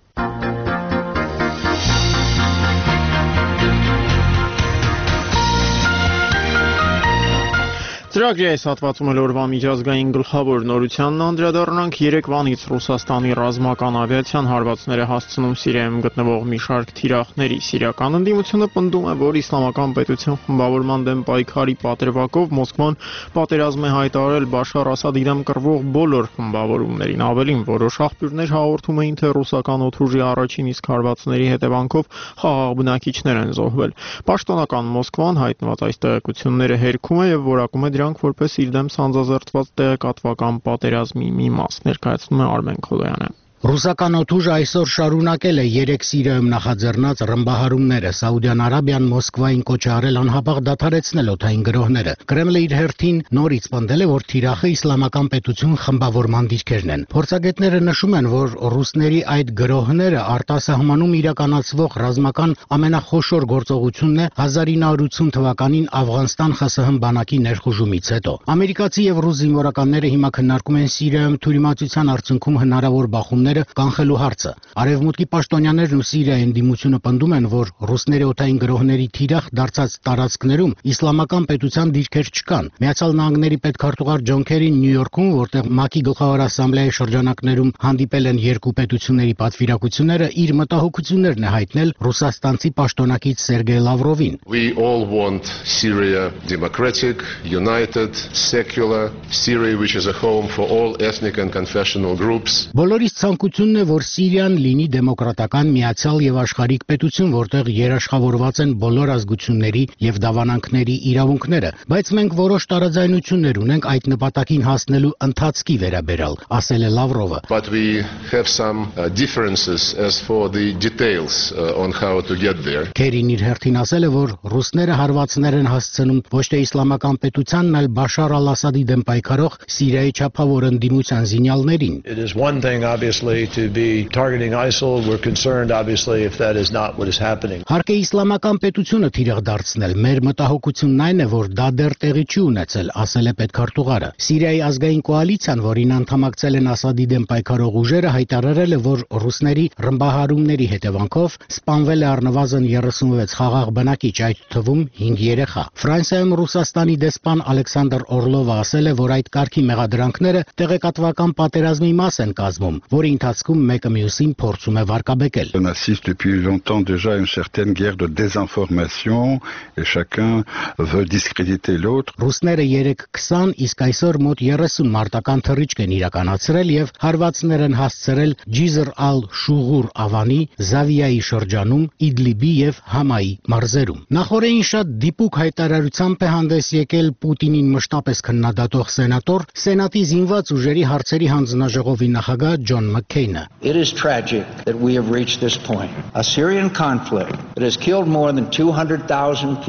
Ծրագրի այս հատվածում էլ օրվա միջազգային գլխավոր նորությանն անդրադառնանք Երևանից Ռուսաստանի ռազմական ավիացիան հարվածներ է հասցնում Սիրիայում գտնվող մի շարք թիրախների։ Սիրիական ընդդիմությունը պնդում է, որ իսլամական պետության խմբավորման դեմ պայքարի պատրվակով Մոսկվան պատերազմ է հայտարարել Բաշար Ասադի դեմ կռվող բոլոր խմբավորումներին։ Ավելին, որոշ աղբյուրներ հաղորդում էին, թե ռուսական օդուժի առաջին իսկ հարվածների հետևանքով խաղաղ բնակիչներ են զոհվել։ Պաշտոնական Մոսկվան հայտնված այս տեղեկությունները հերքում է եւ որակում է դրանք որպես իր դեմ սանձազերծված տեղեկատվական պատերազմի մի մաս, ներկայացնում է Արմեն Քոլոյանը։ Ռուսական օդուժը այսօր շարունակել է երեք Սիրիայում նախաձեռնած ռմբահարումները։ Սաուդյան Արաբիան Մոսկվային կոչ է արել անհապաղ դադարեցնել օդային գրոհները։ Կրեմլը իր հերթին նորից պնդել է, որ թիրախը իսլամական պետություն խմբավորման դիրքերն են։ Փորձագետները նշում են, որ ռուսների այդ գրոհները արտասահմանում իրականացվող ռազմական ամենախոշոր գործողությունն է հազար ինը հարյուր ութսուն թվականին Աֆղանստան ԽՍՀՄ բանակի ներխուժումից հետո։ Ամերիկացի եւ ռուս զինվորականները հիմա քննարկում են Սիրիայում թյուրիմացության արդյունքում հնարավոր բախումներ կանխելու հարցը։ Արևմուտքի պաշտոնյաներն ու Սիրիայի ընդդիմությունը պնդում են, որ ռուսների օդային գրոհների թիրախ դարձած տարածքներում իսլամական պետության դիրքեր չկան։ Միացյալ Նահանգների պետքարտուղար Ջոն Քերին Նյու Յորքում, որտեղ ՄԱԿ-ի գլխավոր ասամբլեայի շրջանակներում հանդիպել են երկու պետությունների պատվիրակությունները, իր մտահոգություններն է հայտնել ռուսաստանցի պաշտոնակից Սերգեյ Լավրովին։ We all want Syria democratic, united, secular, Syria which is a home for all ethnic and confessional groups. Բոլորիս ցանկությունն է, որ Սիրիան լինի դեմոկրատական, միացյալ եւ աշխարհիկ պետություն, որտեղ երաշխավորված են բոլոր ազգությունների եւ դավանանքների իրավունքները, բայց մենք որոշ տարաձայնություններ ունենք այդ նպատակին հասնելու ընթացքի վերաբերյալ, ասել է Լավրովը։ But we have some uh, differences as for the details uh, on how to get there. Քերին իր հերթին ասել է, որ ռուսները հարվածներ են հասցնում ոչ թե իսլամական պետությանն, այլ Բաշար al-Ասադի դեմ պայքարող Սիրիայի չափավոր ընդդիմության զինյալներին։ It is one thing obviously to be targeting ISIL. We're concerned obviously if that is not what is happening. Հարկ է իսլամական պետությունը թիրախ դարձնել։ Մեր մտահոգությունն այն է, որ դա դեռ տեղի չի ունեցել, ասել է պետքարտուղարը։ Սիրիայի ազգային կոալիցիան, որին անդամակցել են Ասադի դեմ պայքարող ուժերը, հայտարարել է, որ ռուսների ռմբահարումների հետևանքով սպանվել է առնվազն երեսունվեց խաղաղ բնակիչ, այդ թվում հինգ երեխա։ Ֆրանսիայում Ռուսաստանի դեսպան Ալեքսանդր Օրլովը ասել է, որ այդ կարգի մեղադրանքները տեղեկատվական պատերազմի մաս են կազմում, որի ընթացքում մեկը մյուսին փորձում է վարկաբեկել։ On assiste depuis longtemps déjà à une certaine guerre de désinformation et chacun veut discréditer l'autre. Ռուսները երեկ քսան, իսկ այսօր մոտ երեսուն մարտական թռիչք են իրականացրել եւ հարվածներ են հասցրել Ջիզր ալ-Շուղուր ավանի, Զավիայի շրջանում, Իդլիբի եւ Համայի մարզերում։ Նախորդին շատ դիպուկ հայտարարությամբ է հանդես եկել Պուտինին մշտապես քննադատող սենատոր, Սենատի զինված ուժերի հարցերի հանձնաժողովի նախագահ Ջոն Մաքքեյնը։ It is tragic that we have reached this point. A Syrian conflict that has killed more than two hundred thousand people,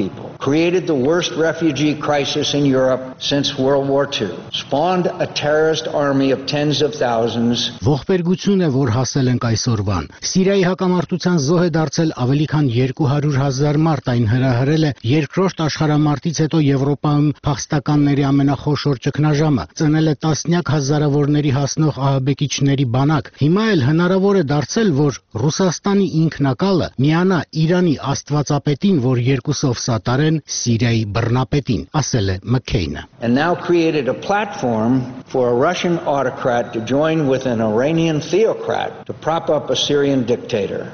created the worst refugee crisis in Europe since World War Two, spawned a terrorist army of tens of thousands. Ողբերգություն է, որ հասել ենք այսօրվան։ Սիրիայի հակամարտության զոհ է դարձել ավելի քան երկու հարյուր հազար մարդ, այն հրահրել է երկրորդ աշխարհամարտից հետո Եվրոպայում փախստականների ամենախոշոր ճգնաժամը, ծնել է տասնյակ հազարավորների հասնող ահաբեկիչների բանակ։ Հիմա էլ հնարավոր է դարձել, որ Ռուսաստանի ինքնակալը միանա Իրանի աստվածապետին, որ երկուսով սատարեն Սիրիայի բռնապետին, ասել է Մքեյնը։ And now created a platform for a Russian autocrat to join with an Iranian theocrat to prop up a Syrian dictator.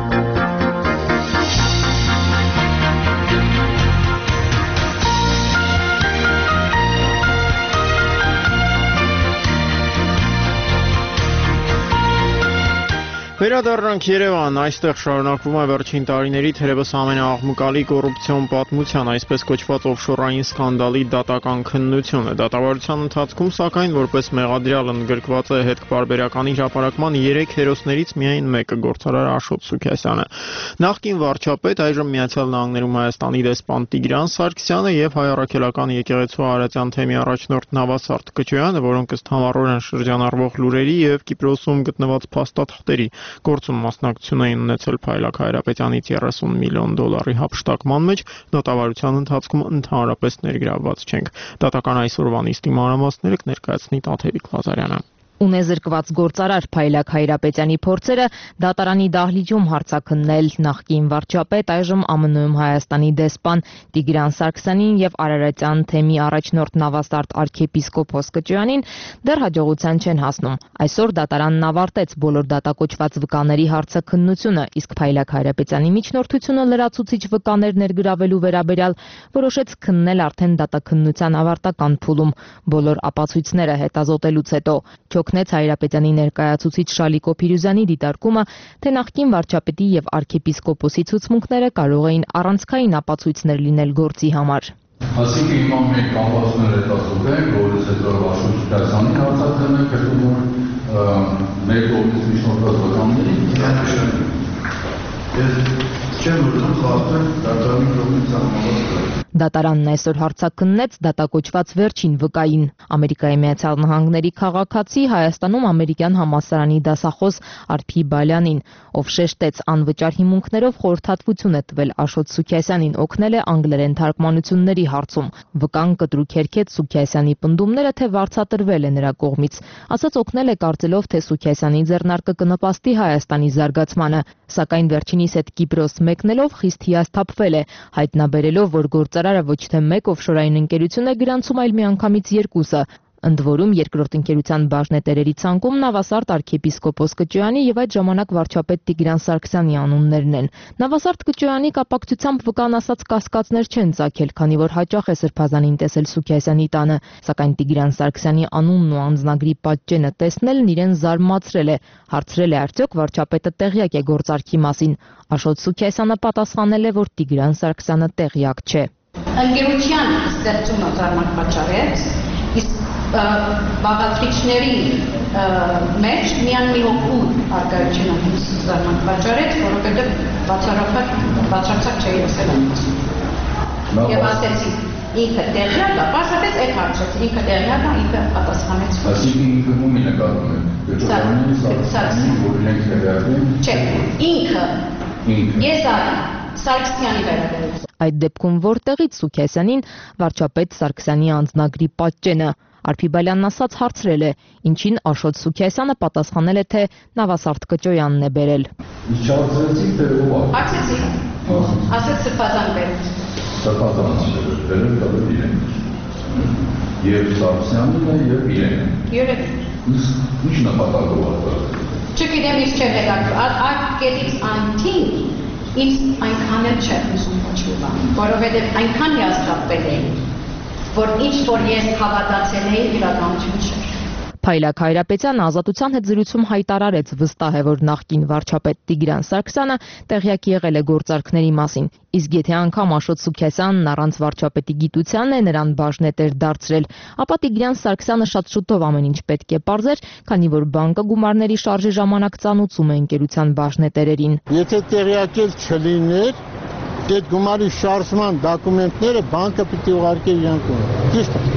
Վերադառնանք Երևան, այստեղ շարունակվում է վերջին տարիների թերևս ամենաաղմկալի կոռուպցիոն պատմության, այսպես կոչված օֆշորային սկանդալի դատական քննությունը։ Դատավարության ընթացքում, սակայն, որպես մեղադրյալ ընդգրկված է հետքպարբերականի հրապարակման երեք հերոսներից միայն մեկը՝ գործարար Աշոտ Սուքիասյանը։ Նախկին վարչապետ, այժմ Միացյալ Նահանգներում Հայաստանի դեսպան Տիգրան Սարգսյանը եւ հայ առաքելական եկեղեցու Արարատյան թեմի առաջնորդ Նավասարդ Կճոյանը, որոնք ըստ համառորեն շրջանառվող լուրերի եւ Կիպրոսում գտնված փաստաթղթերի գործում մասնակցություն էին ունեցել Փայլակ Հայրապետյանից երեսուն միլիոն դոլարի հափշտակման մեջ, դատավարության ընթացքում ընդհանրապես ներգրավված չենք։ Դատական այսօրվա նիստի մանրամասները կներկայացնի Տաթևիկ Ղազարյանը։ Ունեզրկված գործարար Փայլակ Հայրապետյանի փորձերը դատարանի դահլիճում հարցաքննել նախկին վարչապետ, այժմ ԱՄՆ-ում Հայաստանի դեսպան Տիգրան Սարգսյանին եւ Արարատյան թեմի առաջնորդ Նավասարդ arczepiskopos Կճոյանին դեռ հաջողության չեն հասնում։ Այսօր դատարանն ավարտեց բոլոր դատակոչված վկաների հարցաքննությունը, իսկ Փայլակ Հայրապետյանի միջնորդությունը լրացուցիչ վկաներ ներգրավելու վերաբերյալ որոշեց քննել արդեն դատաքննության ավարտական փուլում բոլոր ապացույցները հետազոտելուց հետո։ Չօգնեց Հայրապետյանի ներկայացուցիչ Շալիկո Փիրուզյանի դիտարկումը, թե նախկին վարչապետի եւ arczepiskopos-ի ցուցմունքները կարող էին առանցքային ապացույցներ լինել գործի համար։ Այսինքն հիմա մենք կապացուցներ հետազոտենք, որից հետո Աշոտ Սուքիասյանի հարցակրնենք, հետո մեր կողմից միջնորդված վկանների չեմ ուզում խախտել դատարանի կողմից համարված։ Դատարանն այսօր հարցաքննեց դատակոչված վերջին վկային՝ Ամերիկայի Միացյալ Նահանգների քաղաքացի, Հայաստանում ամերիկյան համալսարանի դասախոս Արփի Բալյանին, ով շեշտեց անվճար հիմունքներով խորհրդատվություն է տվել Աշոտ Սուքիասյանին, օգնել է անգլերեն թարգմանությունների հարցում։ Վկան կտրուկ հերքեց Սուքիասյանի պնդումները, թե վարձատրվել է նրա կողմից, ասաց օգնել է կարծելով, թե Սուքիասյանի ձեռնարկը կնպաստի Հայաստանի զարգացմանը, սակայն վերջինիս հետ Կիպրոս մեկնելով խիստ հիասթափվել է, հայտնաբերելով, որ գործարարը ոչ թե մեկ օֆշորային ընկերություն է գրանցում, այլ միանգամից երկուսը։ Ընդ որում երկրորդ ընկերության բաժնետերերի ցանկում Նավասարդ arczepiskopos Կճոյանի եւ այդ ժամանակ վարչապետ Տիգրան Սարգսյանի անուններն են։ Նավասարդ Կճոյանի կապակցությամբ վկան ասած կասկածներ չեն ծագել, քանի որ հաճախ է Սրբազանին տեսել Սուքիասյանի տանը, սակայն Տիգրան Սարգսյանի անունն ու անձնագրի պատճենը տեսնելն իրեն զարմացրել է։ Հարցրել է արդյոք վարչապետը տեղյակ է գործարքի մասին։ Աշոտ Սուքիասյանը պատասխանել է, որ Տիգրան Սարգսյանը տեղյակ չէ։ Ընկերության ստեղծումը զարմանք պատճառեց, իսկ բաղադրիչների մեջ միան մի հոգու արկայությունը զարմանք պատճառեց, որովհետև բացառապես բացարձակ չէի ասել այնպես։ Եվ ասեցի, ինքը տեղյակ է, պարզապես այդ հարցեց, ինքը տեղյակ է, ինքը պատասխանեց։ Այսինքն ինքը ում է նկատում եք, Կճոյանի, Սարգսյանի, որ իրենք տեղյակ են։ Չէ, ինքը, ես արի, Սարգսյանի վերաբերյալ։ Այդ դեպքում որտեղից Սուքիասյանին վարչապետ Սարգսյանի անձնագրի պատճենը։ Արփի Բալյանն ասաց հարցրել է, ինչին Աշոտ Սուքիասյանը պատասխանել է, թե Նավասարդ Կճոյանն է բերել։ Իսկ չարցրեցիք, թե ով է։ Հարցեցի, ասեց Սրբազան բերել։ Սրբազանը բերել, դա իրեն։ Եվ Սարգսյանն է, եւ իրեն։ Երեք։ Իսկ ինչ նպատակով է։ Չգիտեմ, իսկ չէ հետաքրքիր, այդ կետից անթին ինձ այնքան էլ չէ ուզում ոչ մի բան, որովհետև այնքան հիասթափվել էի, որ ինչ որ ես հավատացել էի, իրականություն չէր։ Փայլակ Հայրապետյանը Ազատության հետ զրույցում հայտարարեց, վստահ է, որ նախկին վարչապետ Տիգրան Սարգսյանը տեղյակ եղել է գործարքների մասին, իսկ եթե անգամ Աշոտ Սուքիասյանն առանց վարչապետի գիտության է նրան բաժնետեր դարձրել, ապա Տիգրան Սարգսյանը շատ շուտով ամեն ինչ պետք է պարզեր, քանի որ բանկը գումարների շարժի ժամանակ ծանուցում է ընկերության բաժնետերերին։ Եթե տեղյակել չլիներ, այդ գումարի շարժման դոկումենտները բանկը պիտի ուղարկի իրան կողմ։ Ճիշտ է։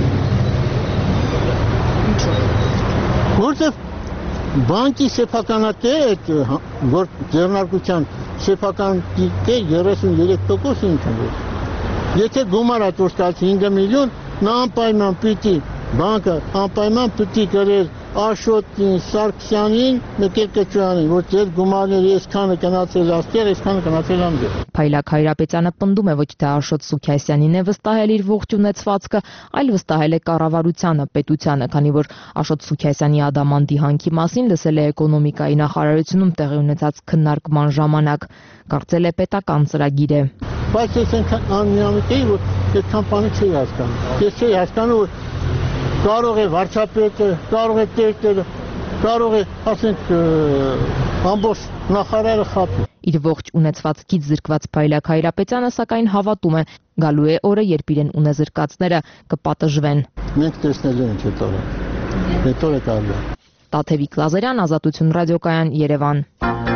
Որտեղ բանկի սեփականատերը այդ որ ձեռնարկության սեփականատերը երեսուններեք տոկոս ինչ է։ Եթե գումարը դուրս գալիս հինգ միլիոն, նա անպայման պիտի բանկը անպայման պիտի գրեր Աշոտին, Սարգսյանին, Մեկերկեչյանին, որ ձեր գումարների այսքանը գնացել աստեղ, այսքանը գնացել ամբեր։ Փայլակ Հայրապետյանը պնդում է ոչ թե Աշոտ Սուքիասյանին է վստահել իր ողջ ունեցվածքը, այլ վստահել է կառավարությանը, պետությանը, քանի որ Աշոտ Սուքիասյանի ադամանդի հանքի մասին լսել է էկոնոմիկայի նախարարությունում տեղի ունեցած քննարկման ժամանակ, կարծել է պետական ծրագիր է։ Բայց ես այնքան անմիամիտ էի, որ այդքան բանը չի հասկանում։ Ես չի հասկանում, որ կարող է վարչապետը, կարող է տերտերը, կարող է, ասենք, ամբողջ նախարարը խաբի։ Իր ողջ ունեցվածքից զրկված Փայլակ Հայրապետյանը սակայն հավատում է, գալու է օրը, երբ իրեն ունեզրկածները կպատժվեն։ Մենք տեսնելու ենք այդ օրը։ Այդ օրը կարելի է։ Տաթևիկ Լազարյան, Ազատություն ռադիոկայան, Երևան։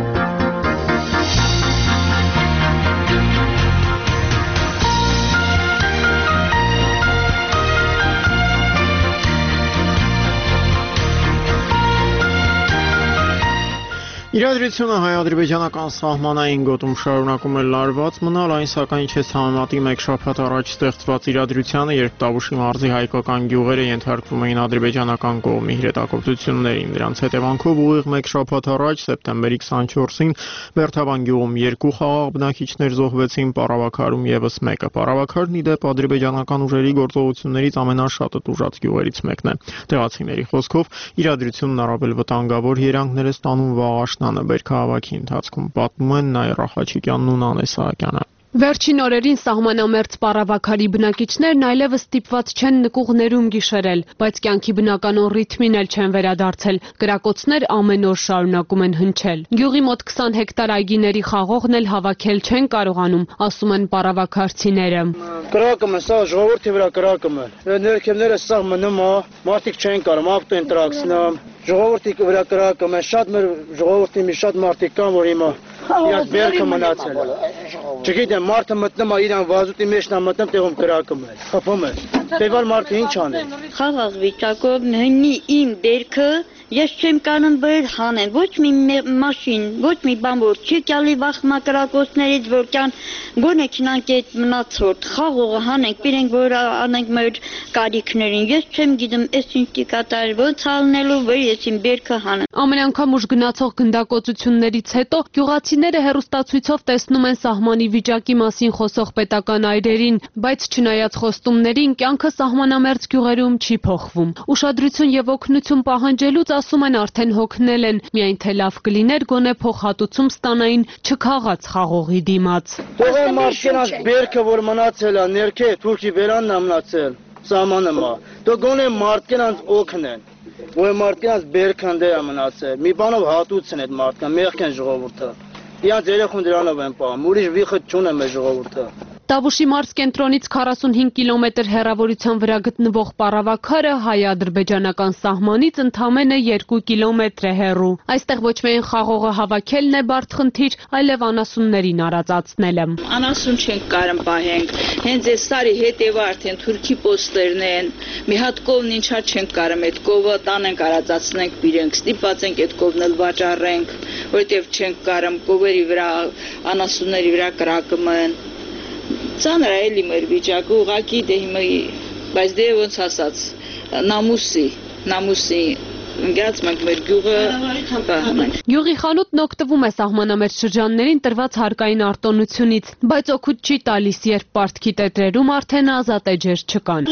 Իրադրությունը հայ-ադրբեջանական սահմանային գոտում շարունակում է լարված մնալ, այն սակայն չէ համեմատի մեկ շաբաթ առաջ ստեղծված իրադրությանը, երբ Տավուշի մարզի հայկական գյուղերը ենթարկվում էին ադրբեջանական կողմի հրետակոծություններին։ Դրանց հետևանքով ուղիղ մեկ շաբաթ առաջ, սեպտեմբերի քսանչորսին, Բերդավան գյուղում երկու խաղաղ բնակիչներ զոհվեցին, Պարավաքարում ևս մեկը։ Պարավաքարն ի դեպ ադրբեջանական ուժերի գործողություններից ամենաշատը տուժած գյուղերից մեկն է։ Տեղացիների խոսքով իրադրությունն առավել վտանգավոր երանգներ է ստանում վաղ Բերքահավաքի ընթացքում, պատմում են Նաիրա Խաչիկյանն ու Նանե Սահակյանը։ Վերջին օրերին սահմանամերձ Պարավաքարի բնակիչներն այլևս ստիպված չեն նկուղներում գիշերել, բայց կյանքի բնականon ռիթմին էլ չեն վերադարձել։ Կրակոցներ ամեն օր շարունակում են հնչել։ Գյուղի մոտ քսան հեկտար այգիների խաղողն էլ հավաքել չեն կարողանում, ասում են պարավաքարցիները։ Կրակում են, սա ժողովրդի վրա կրակում են։ Ներքևները սա մնում է, մարդիկ չեն կարող, ավտո են տրաքսնում։ Ժողովրդի վրա կրակում են, շատ մեր ժողովրդի մի շատ մարդիկ կան, որ հիմա իրաց բերքը մնացել է։ Չգիտեմ, մարդը մտնում է իրան վազուտի մեջ նա մտնում տեղում կրակում է, խփում է։ Տեվալ մարդը ինչ անի։ Խաղաղ վիճակով հնի իմ բերքը ես չեմ կարող բեր հանել, ոչ մի մաշին, ոչ մի բան որ չի գալի վախ մակրակոցներից, որ կան գոնե չնանք այդ մնացորդ խաղողը հանենք, իրենք որ անենք մեր կարիքներին։ Ես չեմ գիտեմ, այս ինչ կատարի, ոնց անելու, որ ես իմ բերքը հանեմ։ Ամեն անգամ ուժ գնացող գնդակոծություններից հետո գյուղացիները հեռուստացույցով տեսնում են սահմանի վիճակի մասին խոսող պետական այրերին, բայց չնայած խոստումներին, կյանքը սահմանամերձ գյուղերում չի փոխվում։ Ուշադրություն եւ օգնություն պահանջելուց ասում են արդեն հոգնել են, միայն թե լավ կլիներ գոնե փոխհատուցում ստանային չքաղած խաղողի դիմաց։ Թողեն մարդկանց բերքը որ մնացել է, ներքե թուրքի վերանն է մնացել, սահմանը մա։ Դու գոնե մարդկանց օգնեն, որ մարդկանց բերքն դե է մնացել։ Մի բանով հատուցեն այդ մարդկան, մեղք են ժողովուրդը։ Իրանց երեխուն դրանով են պահում, ուրիշ վիխը չունեն մեր ժողովուրդը։ Տավուշի մարզ կենտրոնից քառասունհինգ կիլոմետր հեռավորության վրա գտնվող Պարավաքարը հայ-ադրբեջանական սահմանից ընդամենը երկու կիլոմետր է հեռու։ Այստեղ ոչ միայն խաղողը հավաքելն է բարդ խնդիր, այլև անասուններին արածացնելը։ Անասուն չենք կարող պահենք, հենց այս սարի հետևը արդեն թուրքի պոստերն են, մի հատ կովն ինչա չենք կարող այդ կովը տանենք արածացնենք բիրենք, ստիպված ենք այդ կովն էլ վաճառենք, որովհետև չենք կարող կովերի վրա, անասունների վրա կրակում են։ Ծանր է էլի մեր վիճակը, ուղղակի դե հիմա, բայց դե ոնց ասած, նամուսի, նամուսի ընկած մենք մեր գյուղը պահանենք։ Գյուղի խանութն օգտվում է սահմանամերձ շրջաններին տրված հարկային արտոնությունից, բայց օգուտ չի տալիս, երբ պարտքի տետրերում արդեն ազատ էջեր չկան։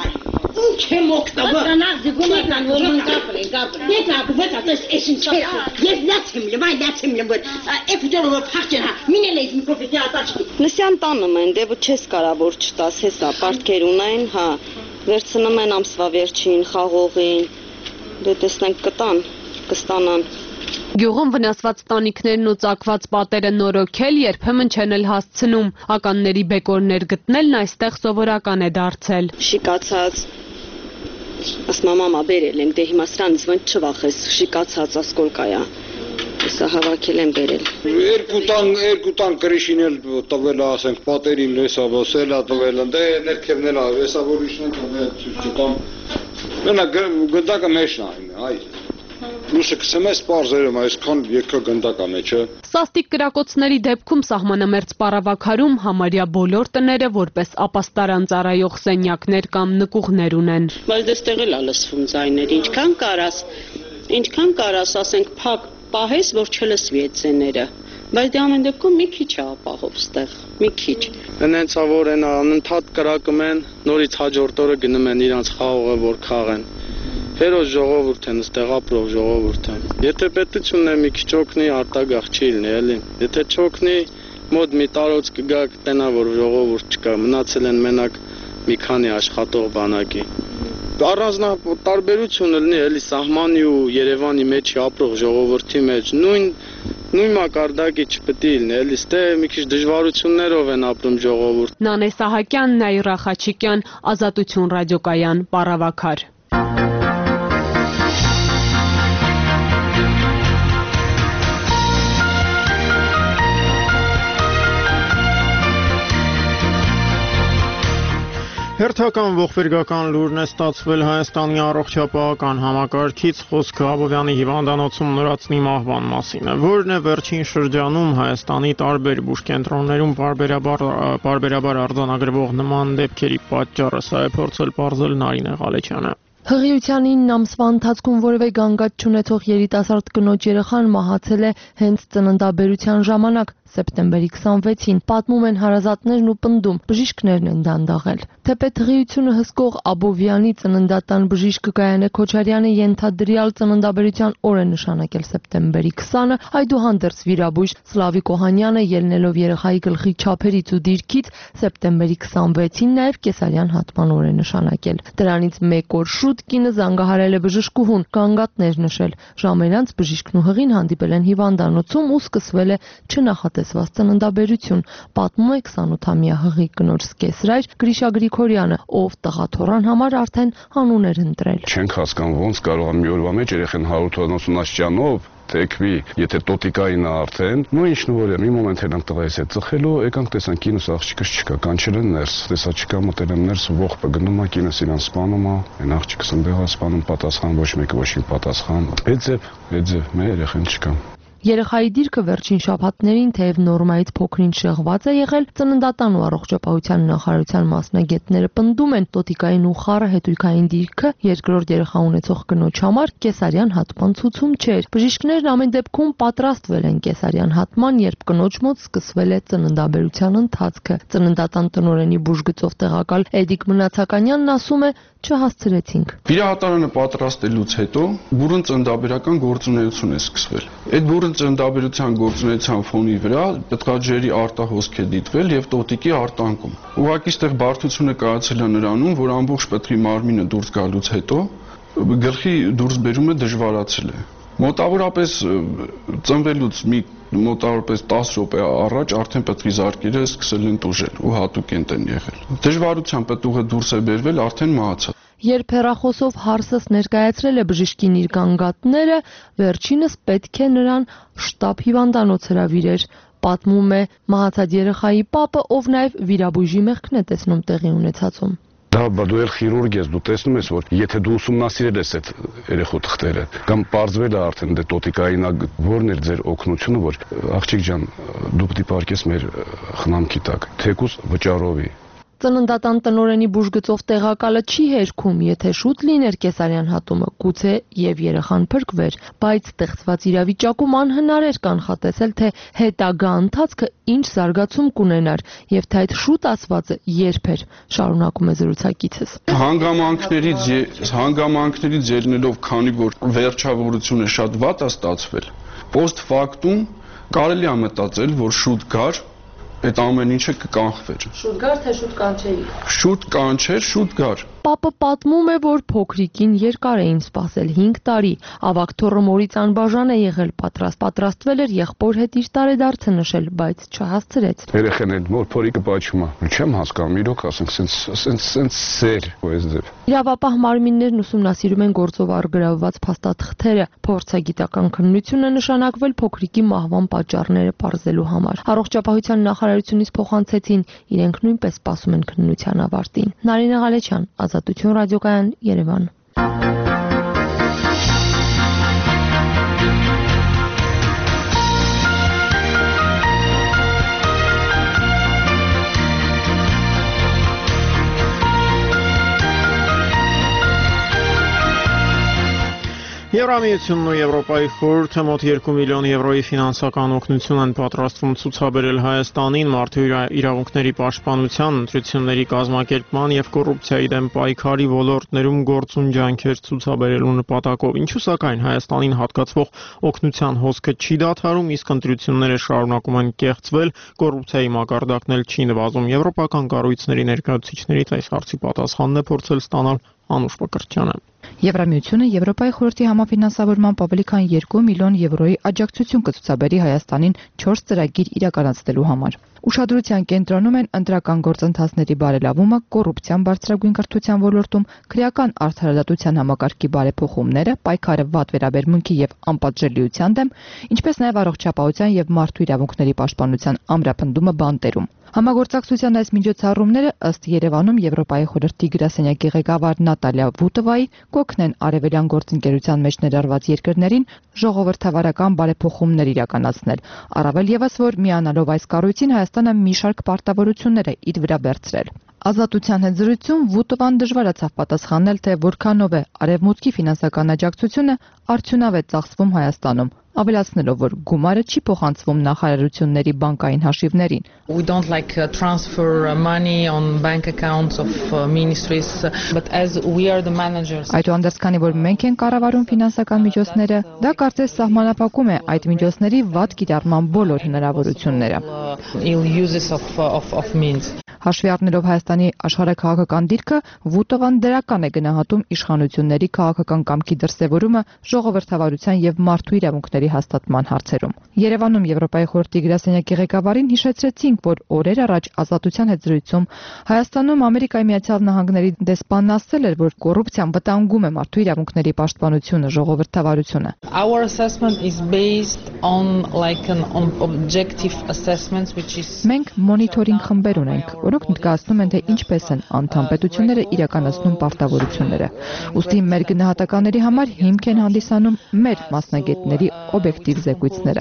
Ինչ եմ օգտվում։ Նա զգումն ան որ մն կապրի, կապրի։ Դե կապվեց atես էս ինչ չէ։ Ես լացեմ լվայ լացեմ լվայ։ Էփջոլով փախչենա։ Մինել էս միկրոֆոնի ատաչի։ Նսյան տանում են, դե ոչ կարա որ չտաս, հեսա պարտքեր ունեն, հա։ Վերցնում են ամսվա վերջին խաղողին։ Դե տեսնենք կտան, կստանան։ Գյուղում վնասված տանիքներն ու ծակված պատերը նորոգել երբեմն չեն էլ հասցնում։ Ականների բեկորներ գտնելն այստեղ սովորական է դարձել։ Շիկացած ասма մամա բերել ենք, դե հիմա սրանից ոնց չվախես, շիկացած ասկոլկայա։ Սա հավաքել եմ բերել։ Երկու տան, երկու տան կրիշին էլ տվել է, ասենք, պատերին լեսա ոսել է տվել, դե ներքևն էլ է, հեսա որ իշն է ցույց չտամ։ Մենակ գնդակը մեջն է, այ։ Լույսը կսեմ ես պարզերում, այսքան երկը գնդակա մեջը։ Սաստիկ կրակոցների դեպքում սահմանամերձ պարավաքարում համարյա բոլոր տները որպես ապաստարան ծառայող սենյակներ կամ նկուղներ ունեն։ Բայց դեստեղ էլ է լսվում ձայներ, ինչքան կարաս, ինչքան կարաս, ասենք, փակ պահես, որ չլսվի այդ ձայները։ Բայց դե ամեն դեպքում մի քիչ է ապահով ստեղ, մի քիչ։ Հենց որ են անընդհատ կրակում են, նորից հաջորդ օրը գնում են իրանց խաղողը, որ խաղեն։ Հերոս ժողովուրդ են, ստեղ ապրող ժողովուրդ են։ Եթե պետությունն է մի քիչ օգնի, արտագաղ չի լինի, էլի։ Եթե չօգնի, մոտ մի տարոց կգա կտենա, որ ժողովուրդ չկա, մնացել են մենակ մի քանի աշխատող բանակի։ Առանձնատարբերությունը լինի, էլի սահմանի ու Երևանի մեջ ապրող ժողովրդի մեջ, նույն նույն մակարդակի չպետք է լինի, էլի ստեղ մի քիչ դժվարություններով են ապրում ժողովուրդ։ Նանե Սահակյան, Նաիրա Խաչիկյան, Ազատություն ռադիոկայան, Պարավաքար։ Հերթական ողբերգական լուրն է ստացվել Հայաստանի առողջապահական համակարգից, խոսքը Աբովյանի հիվանդանոցում նորածնի մահվան մասին է, որն է վերջին շրջանում Հայաստանի տարբեր բուժկենտրոններում պարբերաբար պարբերաբար արձանագրվող նման դեպքերի պատճառը, սա է փորձել պարզել Նարինե Ղալեչյանը։ Հղիության ինը ամսվա ընթացքում որևէ գանգատ չունեցող երիտասարդ կնոջ երեխան մահացել է հենց ծննդաբերության ժամանակ, սեպտեմբերի քսանվեցին, պատմում են հարազատներն ու պնդում, բժիշկներն են դանդաղել։ Թեպետ հղիությունը հսկող Աբովյանի ծննդատան բժիշկ Գայանե Քոչարյանը ենթադրյալ ծննդաբերության օր է նշանակել սեպտեմբերի քսանը, այդուհանդերձ վիրաբույժ Սլավիկ Օհանյանը ելնելով երեխայի գլխի չափերից ու դիրքից սեպտեմբերի քսանվեցին նաև կեսարյան հատման օր է նշանակել։ Դրանից մեկ օր շուտ կինը զանգահարել է բժշկուհուն, գանգատներ նշել։ Ժամեր անց բժիշկն ու հղին հանդիպել են հիվանդանոցում ու սկսվել է չնախատեսված ծննդաբերություն, պատմում է քսանութամյա հղի կնոջ սկեսրայր Գրիշա Գրիգորյանը, ով տղաթոռան համար արդեն հանուն էր ընտրել։ Չենք հասկանում ոնց կարող է մի օրվա մեջ երեխան հարյուր տոկոս աստիճանով թեքվի, եթե տոտիկային է արդեն, նո ինչն որ է, մի մոմենտ հենանք տղայիս հետ ծխելու, եկանք տեսանք կինս աղջիկս չկա, կանչել են ներս, տեսա չկա, մտել եմ ներս, ողբը գնում է, կինս իրան սպանում է, այն աղջիկս ընդեղ է սպանում, պատասխան, ոչ մեկը ոչ մի պատասխան, էձև, էձև, մեր երեխան չկա։ Երեխայի դիրքը վերջին շաբաթներին թեև նորմայից փոքրինչ շեղված է եղել, ծննդատան ու առողջապահության նախարարության մասնագետները պնդում են, տոտիկային ու խառը հետույքային դիրքը երկրորդ երեխա ունեցող կնոջ համար կեսարյան հատման ցուցում չէր։ Բժիշկներն ամեն դեպքում պատրաստվել են կեսարյան հատման, երբ կնոջ մոտ սկսվել է ծննդաբերության ընթացքը։ Ծննդատան տնօրենի բուժգծով տեղակալ Էդիկ Մնացականյանն ասում է, չհասցրեցինք։ Վիրահատարանը պատրաստելուց հետո բուրըն ծննդաբերական գործունեություն է սկսվել։ Այդ բուրըն ծննդաբերության գործունեության ֆոնի վրա պտղաջերի արտահոսք է դիտվել եւ տոտիկի արտանկում։ Ուղղակի ստեղ բարդությունը կայացել է նրանում, որ ամբողջ պտղի մարմինը դուրս գալուց հետո գլխի դուրս բերումը դժվարացել է։ Մոտավորապես ծնվելուց մի մոտավորապես տասը րոպե առաջ արդեն պտղի զարկերը սկսել են տուժել ու հատուկենտ են եղել։ Դժվարությամբ պտուղը դուրս է բերվել, արդեն մահացել։ Երբ հեռախոսով հարսս ներկայացրել է բժշկին իր գանգատները, վերջինս պետք է նրան շտապ հիվանդանոց հրավիրեր, պատմում է մահացած երեխայի պապը, ով նաև վիրաբույժի մեղքն է տեսնում տեղի ունեցածում։ Դա դու էլ խիրուրգ ես, դու տեսնում ես, որ եթե դու ուսումնասիրել ես այդ երեխու թղթերը, կամ պարզվել է արդեն դե տոտիկային որն էր ձեր օգնությունը, որ աղջիկ ջան, դու պետք է պարկես մեր խնամքի տակ, թեկուզ վճարովի։ Ծննդատան տնօրենի բուժգծով տեղակալը չի հերքում, եթե շուտ լիներ կեսարյան հատումը, գուցե եւ երեխան փրկվեր, բայց ստեղծված իրավիճակում անհնար էր կանխատեսել, թե հետագա ընթացքը ինչ զարգացում կունենար եւ թե այդ շուտ ասվածը երբ էր, շարունակում է զրուցակիցս։ Հանգամանքներից հանգամանքներից ելնելով, քանի որ վերջավորությունը շատ վատ է ստացվել, post factum կարելի է մտածել, որ շուտ գար այդ ամեն ինչը կկանխվեր։ Շուտ գար, թե շուտ կանչեի։ Շուտ կանչեր, շուտ գար։ Պապը պատմում է, որ փոքրիկին երկար էին սպասել հինգ տարի։ Ավագ թոռը մորից անբաժան է եղել, պատրաստ պատրաստվել էր եղբոր հետ իր տարեդարձը նշել, բայց չհասցրեց։ Երեխեն էլ մոր փորիկը բաճում է։ Չեմ հասկանում, իրոք ասենք, սենց սենց սենց սեր ոյս դեպ։ Իրավապահ մարմիններն ուսումնասիրում են գործով առգրավված փաստաթղթերը։ Փորձագիտական քննություն է նշանակվել փոքրիկի մահվան պատճառները պարզելու համար։ Առողջապահության նախարարությունից փոխանցեցին, իրենք նույնպես սպասում են քննության ավարտին։ Նարինե Ղալեչյան, Ազատություն ռադիոկայան, Երևան։ Եվրամիությունն ու Եվրոպայի խորհուրդը մոտ երկու միլիոն եվրոյի ֆինանսական օգնություն են պատրաստվում ցուցաբերել Հայաստանին մարդու իրավունքների պաշտպանության, ընտրությունների կազմակերպման եւ կոռուպցիայի դեմ պայքարի ոլորտներում գործուն ջանքեր ցուցաբերելու նպատակով։ Ինչու սակայն Հայաստանին հատկացվող օգնության հոսքը չի դադարում, իսկ ընտրությունները շարունակում են կեղծվել, կոռուպցիայի մակարդակն էլ չի նվազում։ Եվրոպական կառույցների ներկայացուցիչներից այս հարցի պատասխանն է փորձել ստանալ Անուշ Պկրտյանը։ Եվրամիությունը Եվրոպայի խորհրդի համաֆինանսավորմամբ ավելի քան երկու միլիոն եվրոյի աջակցություն կցուցաբերի Հայաստանին չորս ծրագիր իրականացնելու համար։ Ուշադրության կենտրոնում են ընտրական գործընթացների բարելավումը, կոռուպցիան բարձրագույն կրթության ոլորտում, քրեական արդարադատության համակարգի բարեփոխումները, պայքարը վատ վերաբերմունքի եւ անպատժելիության դեմ, ինչպես նաեւ առողջապահության եւ մարդու իրավունքների պաշտպանության ամրապնդումը բանտերում։ Համագործակցության այս միջոցառումները ըստ Երևանում Եվրոպայի խորհրդի գրասենյակի ղեկավար Նատալիա Վուտովայի կօգնեն արևելյան գործընկերության մեջ ներառված երկրներին ժողովրդավարական բարեփոխումներ իրականացնել։ Առավել ևս, որ միանալով այս կառույցին Հայաստանը մի շարք պարտավորություններ է իր վրա բերցրել։ Ազատության հետ զրույցում Վուտովան դժվարացավ պատասխանել, թե որքանով է արևմուտքի ֆինանսական աջակցությունը արդյունավետ ծախսվում Հայաստանում, ավելացնելով, որ գումարը չի փոխանցվում նախարարությունների բանկային հաշիվներին։ We don't like uh, transfer money on bank accounts of uh, ministries, but as we are the managers. Այդուհանդերձ, քանի որ մենք ենք կառավարում ֆինանսական միջոցները, դա կարծես սահմանափակում է այդ միջոցների վատ կիրառման բոլոր հնարավորությունները։ Ill uses of of of means. Հաշվի առնելով Հայաստանի աշխարհաքաղաքական դիրքը, Վուտովան դրական է գնահատում իշխանությունների քաղաքական կամքի դրսևորումը ժողովրդավարության եւ մարդու իրավունքների հաստատման հարցերում։ Երևանում Եվրոպայի խորհրդի գրասենյակի ղեկավարին հիշեցրեցինք, որ օրեր առաջ Ազատության հետ զրույցում Հայաստանում Ամերիկայի Միացյալ Նահանգների դեսպանն ասել էր, որ կոռուպցիան վտանգում է մարդու իրավունքների պաշտպանությունը, ժողովրդավարությունը։ Our assessment is based on like an on objective assessments which is Մենք մոնիթորինգ խմբեր ունենք, որոնք ներկայացնում են, թե ինչպես են անդամ պետությունները իրականացնում պարտավորությունները։ Ուստի մեր գնահատականների համար հիմք են հանդիսանում մեր մասնագետների օբյեկտիվ զեկույցները։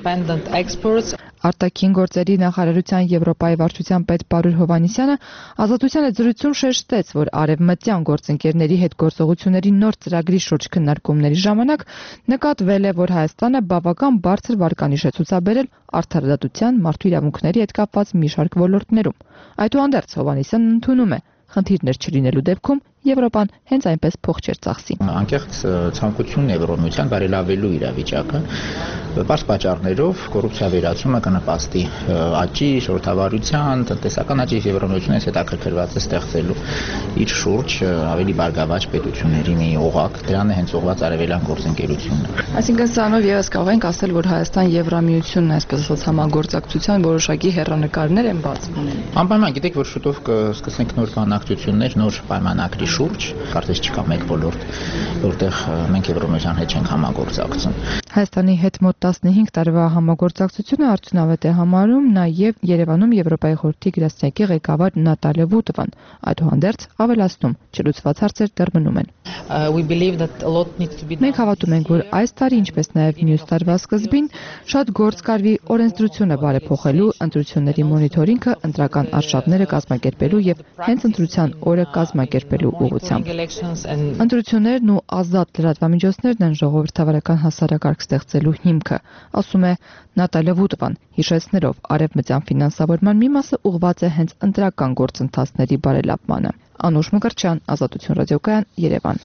Արտաքին գործերի նախարարության Եվրոպայի վարչության պետ Պարուր Հովհաննիսյանը Ազատության հետ զրույցում շեշտեց, որ արևմտյան գործընկերների հետ գործողությունների նոր ծրագրի շուրջ քննարկումների ժամանակ նկատվել է, որ Հայաստանը բավական բարձր վարկանիշ է ցուցաբերել արդարադատության, մարդու իրավունքների հետ կապված մի շարք ոլորտներում։ Այդուհանդերձ Հովհաննիսյանն ընդունում է, խնդիրներ չլինելու դեպքում Եվրոպան հենց այնպես փող չէր ծախսի։ Անկեղծ ցանկությունն Եվրոմիության բարելավելու իրավիճակը բաց պատճառներով կոռուպցիա վերացումը կնպաստի աճի, ժողովրդավարության, տնտեսական աճի Եվրոմիությունից հետաքրքրված է ստեղծելու իր շուրջ ավելի բարգավաճ պետությունների մի օղակ, դրան է հենց ուղղված արևելյան գործընկերությունը։ Այսինքն սրանով եւս կարող ենք ասել, որ Հայաստան-Եվրամիությունն այսպես ասած համագործակցության որոշակի հեռանկարներ են բացվում։ Անպայման գիտեք, որ շուտով կսկսենք նոր բանակցություններ, նոր պայմանագրի շուրջ, կարծես չկա մեկ ոլորտ, որտեղ մենք Եվրոմիության հետ չենք համագործակցում։ Հայաստանի հետ մոտ տասնհինգ տարվա համագործակցությունը արդյունավետ է համարում նաև Երևանում Եվրոպայի խորհրդի գրասենյակի ղեկավար Նատալիա Վուտովան։ Այդուհանդերձ ավելացնում, չլուծված հարցեր դեռ մնում են։ Մենք հավատում ենք, որ այս տարի, ինչպես նաև մյուս տարվա սկզբին, շատ գործ կարվի օրենսդրությունը բարեփոխելու, ընտրությունների մոնիթորինգը, ընտրական արշավները կազմակերպելու եւ հենց ընտրության օրը կազմակերպելու ուղղությամբ։ Ընտրություններն ու ազատ լրատվամիջոցներն են ժողովրդավարական հասարակարգ ստեղծելու հիմքը, ասում է Նատալիա Վուտովան, հիշեցնելով արևմտյան ֆինանսավորման մի մասը ուղղված է հենց ընտրական գործընթացների բարելավմանը։ Անուշ Մկրտչյան, Ազատություն ռադիոկայան, Երևան։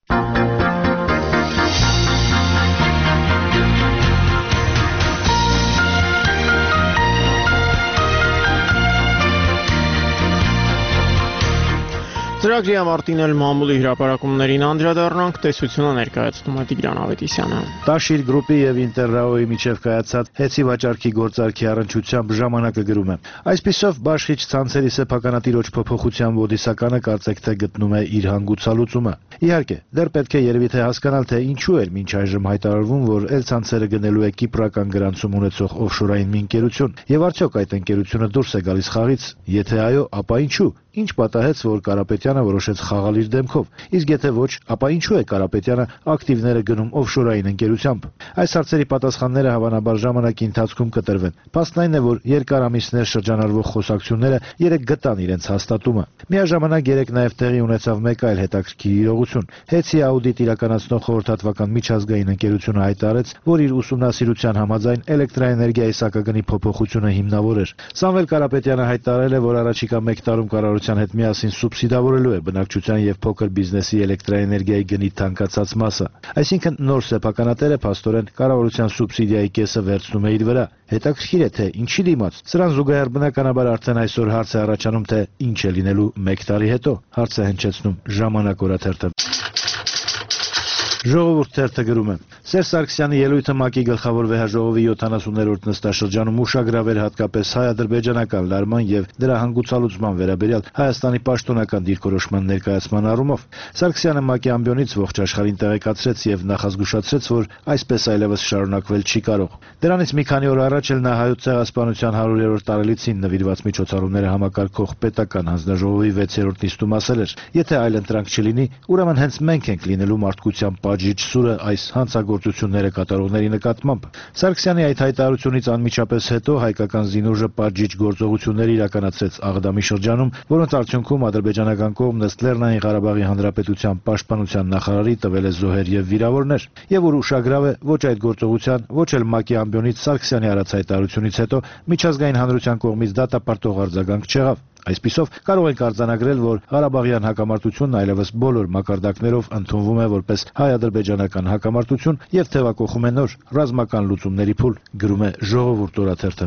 Ծրագրի ամարտին էլ մամուլի հրապարակումներին անդրադառնանք, տեսությունը ներկայացնում է Տիգրան Ավետիսյանը։ Տաշիր գրուպի եւ Ինտերրաոյի միջև կայացած հեծի վաճառքի գործարքի առնչությամբ ժամանակը գրում է։ Այսպիսով բաշխիչ ցանցերի սեփականատիրոջ փոփոխության ոդիսականը կարծեք թե գտնում է իր հանգուցալուծումը։ Իհարկե, դեռ պետք է երևի թե հասկանալ, թե ինչու էր մինչ այժմ հայտարարվում, որ էլ ցանցերը գնելու է կիպրական գրանցում ունեցող օֆշորային մի ընկերություն, եւ արդյոք այդ ընկերությունը դուրս է գալիս խաղից, եթե այո, ապա ինչու։ Ինչ պատահեց, որ Կարապետյանը որոշեց խաղալ իր դեմքով, իսկ եթե ոչ, ապա ինչու է Կարապետյանը ակտիվները գնում օֆշորային ընկերությամբ։ Այս հարցերի պատասխանները հավանաբար ժամանակի ընթացքում կտրվեն։ Փաստն այն է, որ երկար ամիսներ շրջանառվող խոսակցությունները երեք գտան իրենց հաստատումը։ Միաժամանակ երեք նաև տեղի ունեցավ մեկ այլ հետաքրքիր իրողություն։ Հեցի աուդիտ իրականացնող խորհրդատվական միջազգային ընկերությունը հայտարարեց, որ իր ուսումնասիրության համաձայն էլեկտրաէներգիայի սակագնի փոփոխությունը հիմնավոր էր։ Սամվել Կարապետյանը հայտարարել է, որ առաջիկա մեկ տարում կառավարության հետ միասին սուբսիդավորելու է բնակչության եւ փոքր բիզնեսի էլեկտրաէներգիայի գնի թանկացած մասը։ Այսինքն նոր սեփականատերը փաստորեն կառավարության սուբսիդիայի կեսը վերցնում է իր վրա։ Հետաքրքիր է, թե ինչի դիմաց։ Սրան զուգահեռ բնականաբար արդեն այսօր հարց է առաջանում, թե ինչ է լինելու մեկ տարի հետո։ Հարց է հնչեցնում Ժամանակ օրաթերթը։ Ժողովուրդ թերթը գրում է. Սերժ Սարգսյանի ելույթը ՄԱԿ-ի գլխավոր վեհաժողովի յոթանասուններորդ նստաշրջանում ուշագրավ էր հատկապես հայ-ադրբեջանական լարման եւ դրա հանգուցալուծման վերաբերյալ Հայաստանի պաշտոնական դիրքորոշման ներկայացման առումով։ Սարգսյանը ՄԱԿ-ի ամբիոնից ողջ աշխարհին տեղեկացրեց եւ նախազգուշացրեց, որ այսպես այլևս շարունակվել չի կարող։ Դրանից մի քանի օր առաջ էլ նա հայոց ցեղասպանության հարյուրերորդ տարելիցին նվիրված միջոցառումները համակարգող պետական հանձնաժողովի վեցերորդ նիստում ասել էր. եթե այլ ընտրանք չլինի, ուրեմն հենց մենք ենք լինելու մարդկության պատժիչ սուրը այս հանցագործությունները կատարողների նկատմամբ։ Սարգսյանի այդ հայտարարությունից անմիջապես հետո հայկական զինուժը պատժիչ գործողություններ իրականացրեց Աղդամի շրջանում, որոնց արդյունքում ադրբեջանական կողմն ըստ Լեռնային Ղարաբաղի Հանրապետության պաշտպանության նախարարի տվել է զոհեր եւ վիրավորներ։ Եվ որ ուշագրավ է, ոչ այդ գործողության, ոչ էլ ՄԱԿ-ի ամբիոնից Սարգսյանի արած հայտարարությունից հետո միջազգային հանրության կողմից դատապարտող արձագանք չեղավ։ Այսպիսով կարող ենք արձանագրել, որ Ղարաբաղյան հակամարտությունն այլևս բոլոր մակարդակներով ընդունվում է որպես հայ-ադրբեջանական հակամարտություն եւ թեւակոխում է նոր ռազմական լուծումների փուլ, գրում է Ժողովուրդ օրաթերթը։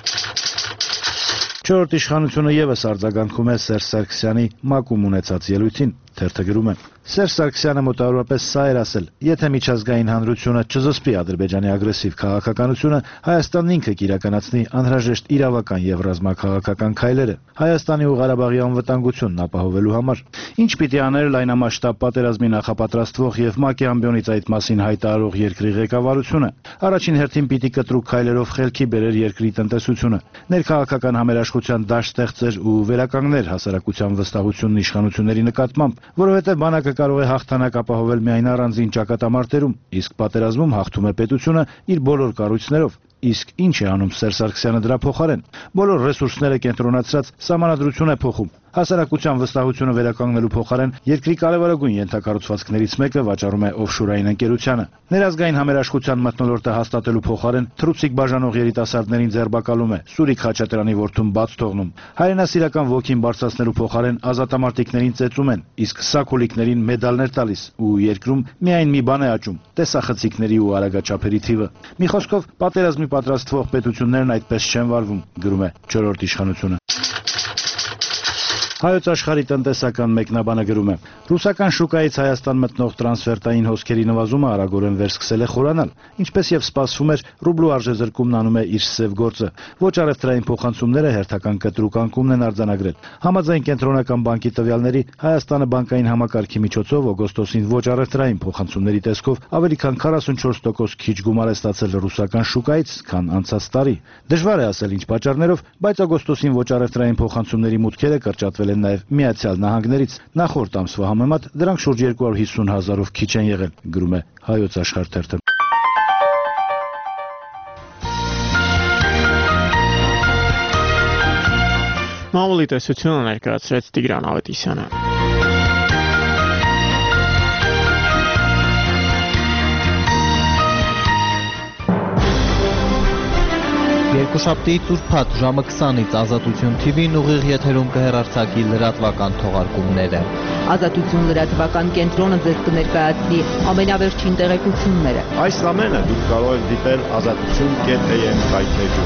Չորրորդ իշխանությունը եւս արձագանքում է Սերժ Սարգսյանի ՄԱԿ-ում ունեցած ելույթին, թերթը գրում է. Սերժ Սարգսյանը մոտավորապես սա էր ասել. եթե միջազգային հանրությունը չզսպի Ադրբեջանի ագրեսիվ քաղաքականությունը, Հայաստանն ինքը կիրականացնի անհրաժեշտ իրավական եւ ռազմաքաղաքական քայլերը Հայաստանի ու Ղարաբաղի անվտանգությունն ապահովելու համար։ Ինչ պիտի աներ լայնամասշտաբ պատերազմի նախապատրաստվող եւ ՄԱԿ-ի ամբիոնից այդ մասին հայտարարող երկրի ղեկավարությունը։ Առաջին հերթին պիտի կտրուկ քայլերով խելքի բերեր երկրի տնտեսությունը, ներքաղաքական համերաշխության դաշտ ստեղծեր ու վերականգներ հասարակության վստահությունն իշխանությունների նկատմամբ, որովհետեւ բանակը կարող է հաղթանակ ապահովել միայն առանձին ճակատամարտերում, իսկ պատերազմում հաղթում է պետությունը իր բոլոր կառույցներով։ Իսկ ինչ է անում Սերժ Սարգսյանը դրա փոխարեն։ Բոլոր ռեսուրսները կենտրոնացրած սահմանադրություն է փոխում։ Հասարակության վստահությունը վերականգնելու փոխարեն երկրի կարևորագույն ենթակառուցվածքներից մեկը վաճառում է օֆշորային ընկերությանը։ Ներազգային համերաշխության մթնոլորտը հաստատելու փոխարեն թռուցիկ բաժանող երիտասարդներին ձերբակալում է, Սուրիկ Խաչատրյանի որդուն բաց թողնում։ Հայրենասիրական ոգին բարձրացնելու փոխարեն ազատամարտիկներին ծեծում են, իսկ սակոլիկներին մեդալներ տալիս, ու երկրում միայն մի բան է աճում՝ տեսախցիկների ու արագաչափերի թիվը։ Մի խոսքով, պատերազմի պատրաստվող պետություններն այդպես չեն վարվում, գրում է չորրորդ իշխանությունը։ Հայոց աշխարհի տնտեսական մեկնաբանը գրում է. Ռուսական շուկայից Հայաստան մտնող տրանսֆերտային հոսքերի նվազումը արագորեն վերսկսել է խորանալ, ինչպես եւ սպասվում էր, ռուբլու արժեզրկումն անում է իր սև գործը։ Ոչ առևտրային փոխանցումները հերթական կտրուկ անկումն են արձանագրել։ Համաձայն կենտրոնական բանկի տվյալների, Հայաստանը բանկային համակարգի միջոցով օգոստոսին ոչ առևտրային փոխանցումների տեսքով ավելի քան քառասունչորս տոկոս քիչ գումար է ստացել ռուսական շուկայից, քան անցած տարի։ Դժվար է ասել ինչ պատճառներով, բայց օգոստոսին ոչ առևտրային փոխանցումների մուտքերը կրճատվել են նաև Միացյալ Նահանգներից, նախորդ ամսվա համեմատ դրանք շուրջ երկու հարյուր հիսուն հազարով քիչ են եղել, գրում է Հայոց աշխարհ թերթը։ Մամուլի տեսությունը ներկայացրեց Տիգրան Ավետիսյանը։ Երկուշաբթի ծուրփաթ ժամը քսանից Ազատություն Թի Վին ուղիղ եթերում կհեռարձակի լրատվական թողարկումները։ Ազատություն լրատվական կենտրոնը ձեզ կներկայացնի ամենավերջին տեղեկությունները։ Այս ամենը դուք կարող եք դիտել ազատություն կետ էյ էմ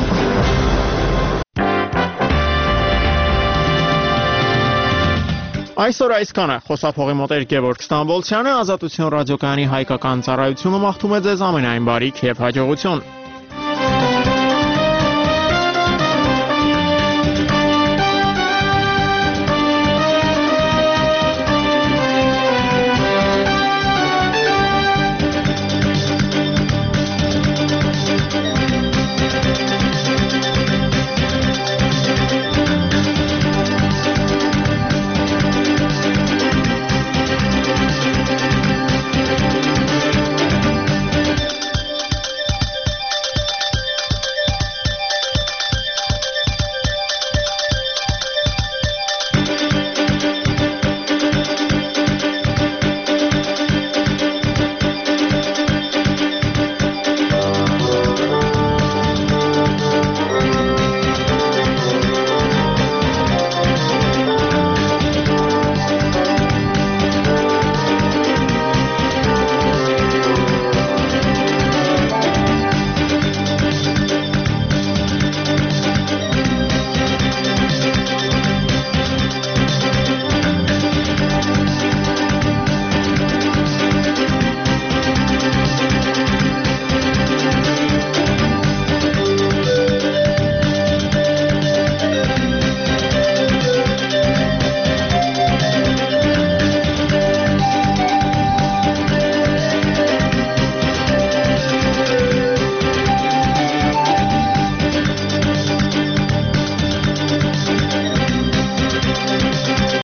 կայքէջում։ Այսօր այսքանը խոսափողի մոտ էր Գևորգ Ստամբոլցյանը, Ազատություն ռադիոկայանի հայկական ծառայությունը մաղթում է ձեզ ամենայն բարիք եւ հաջողություն։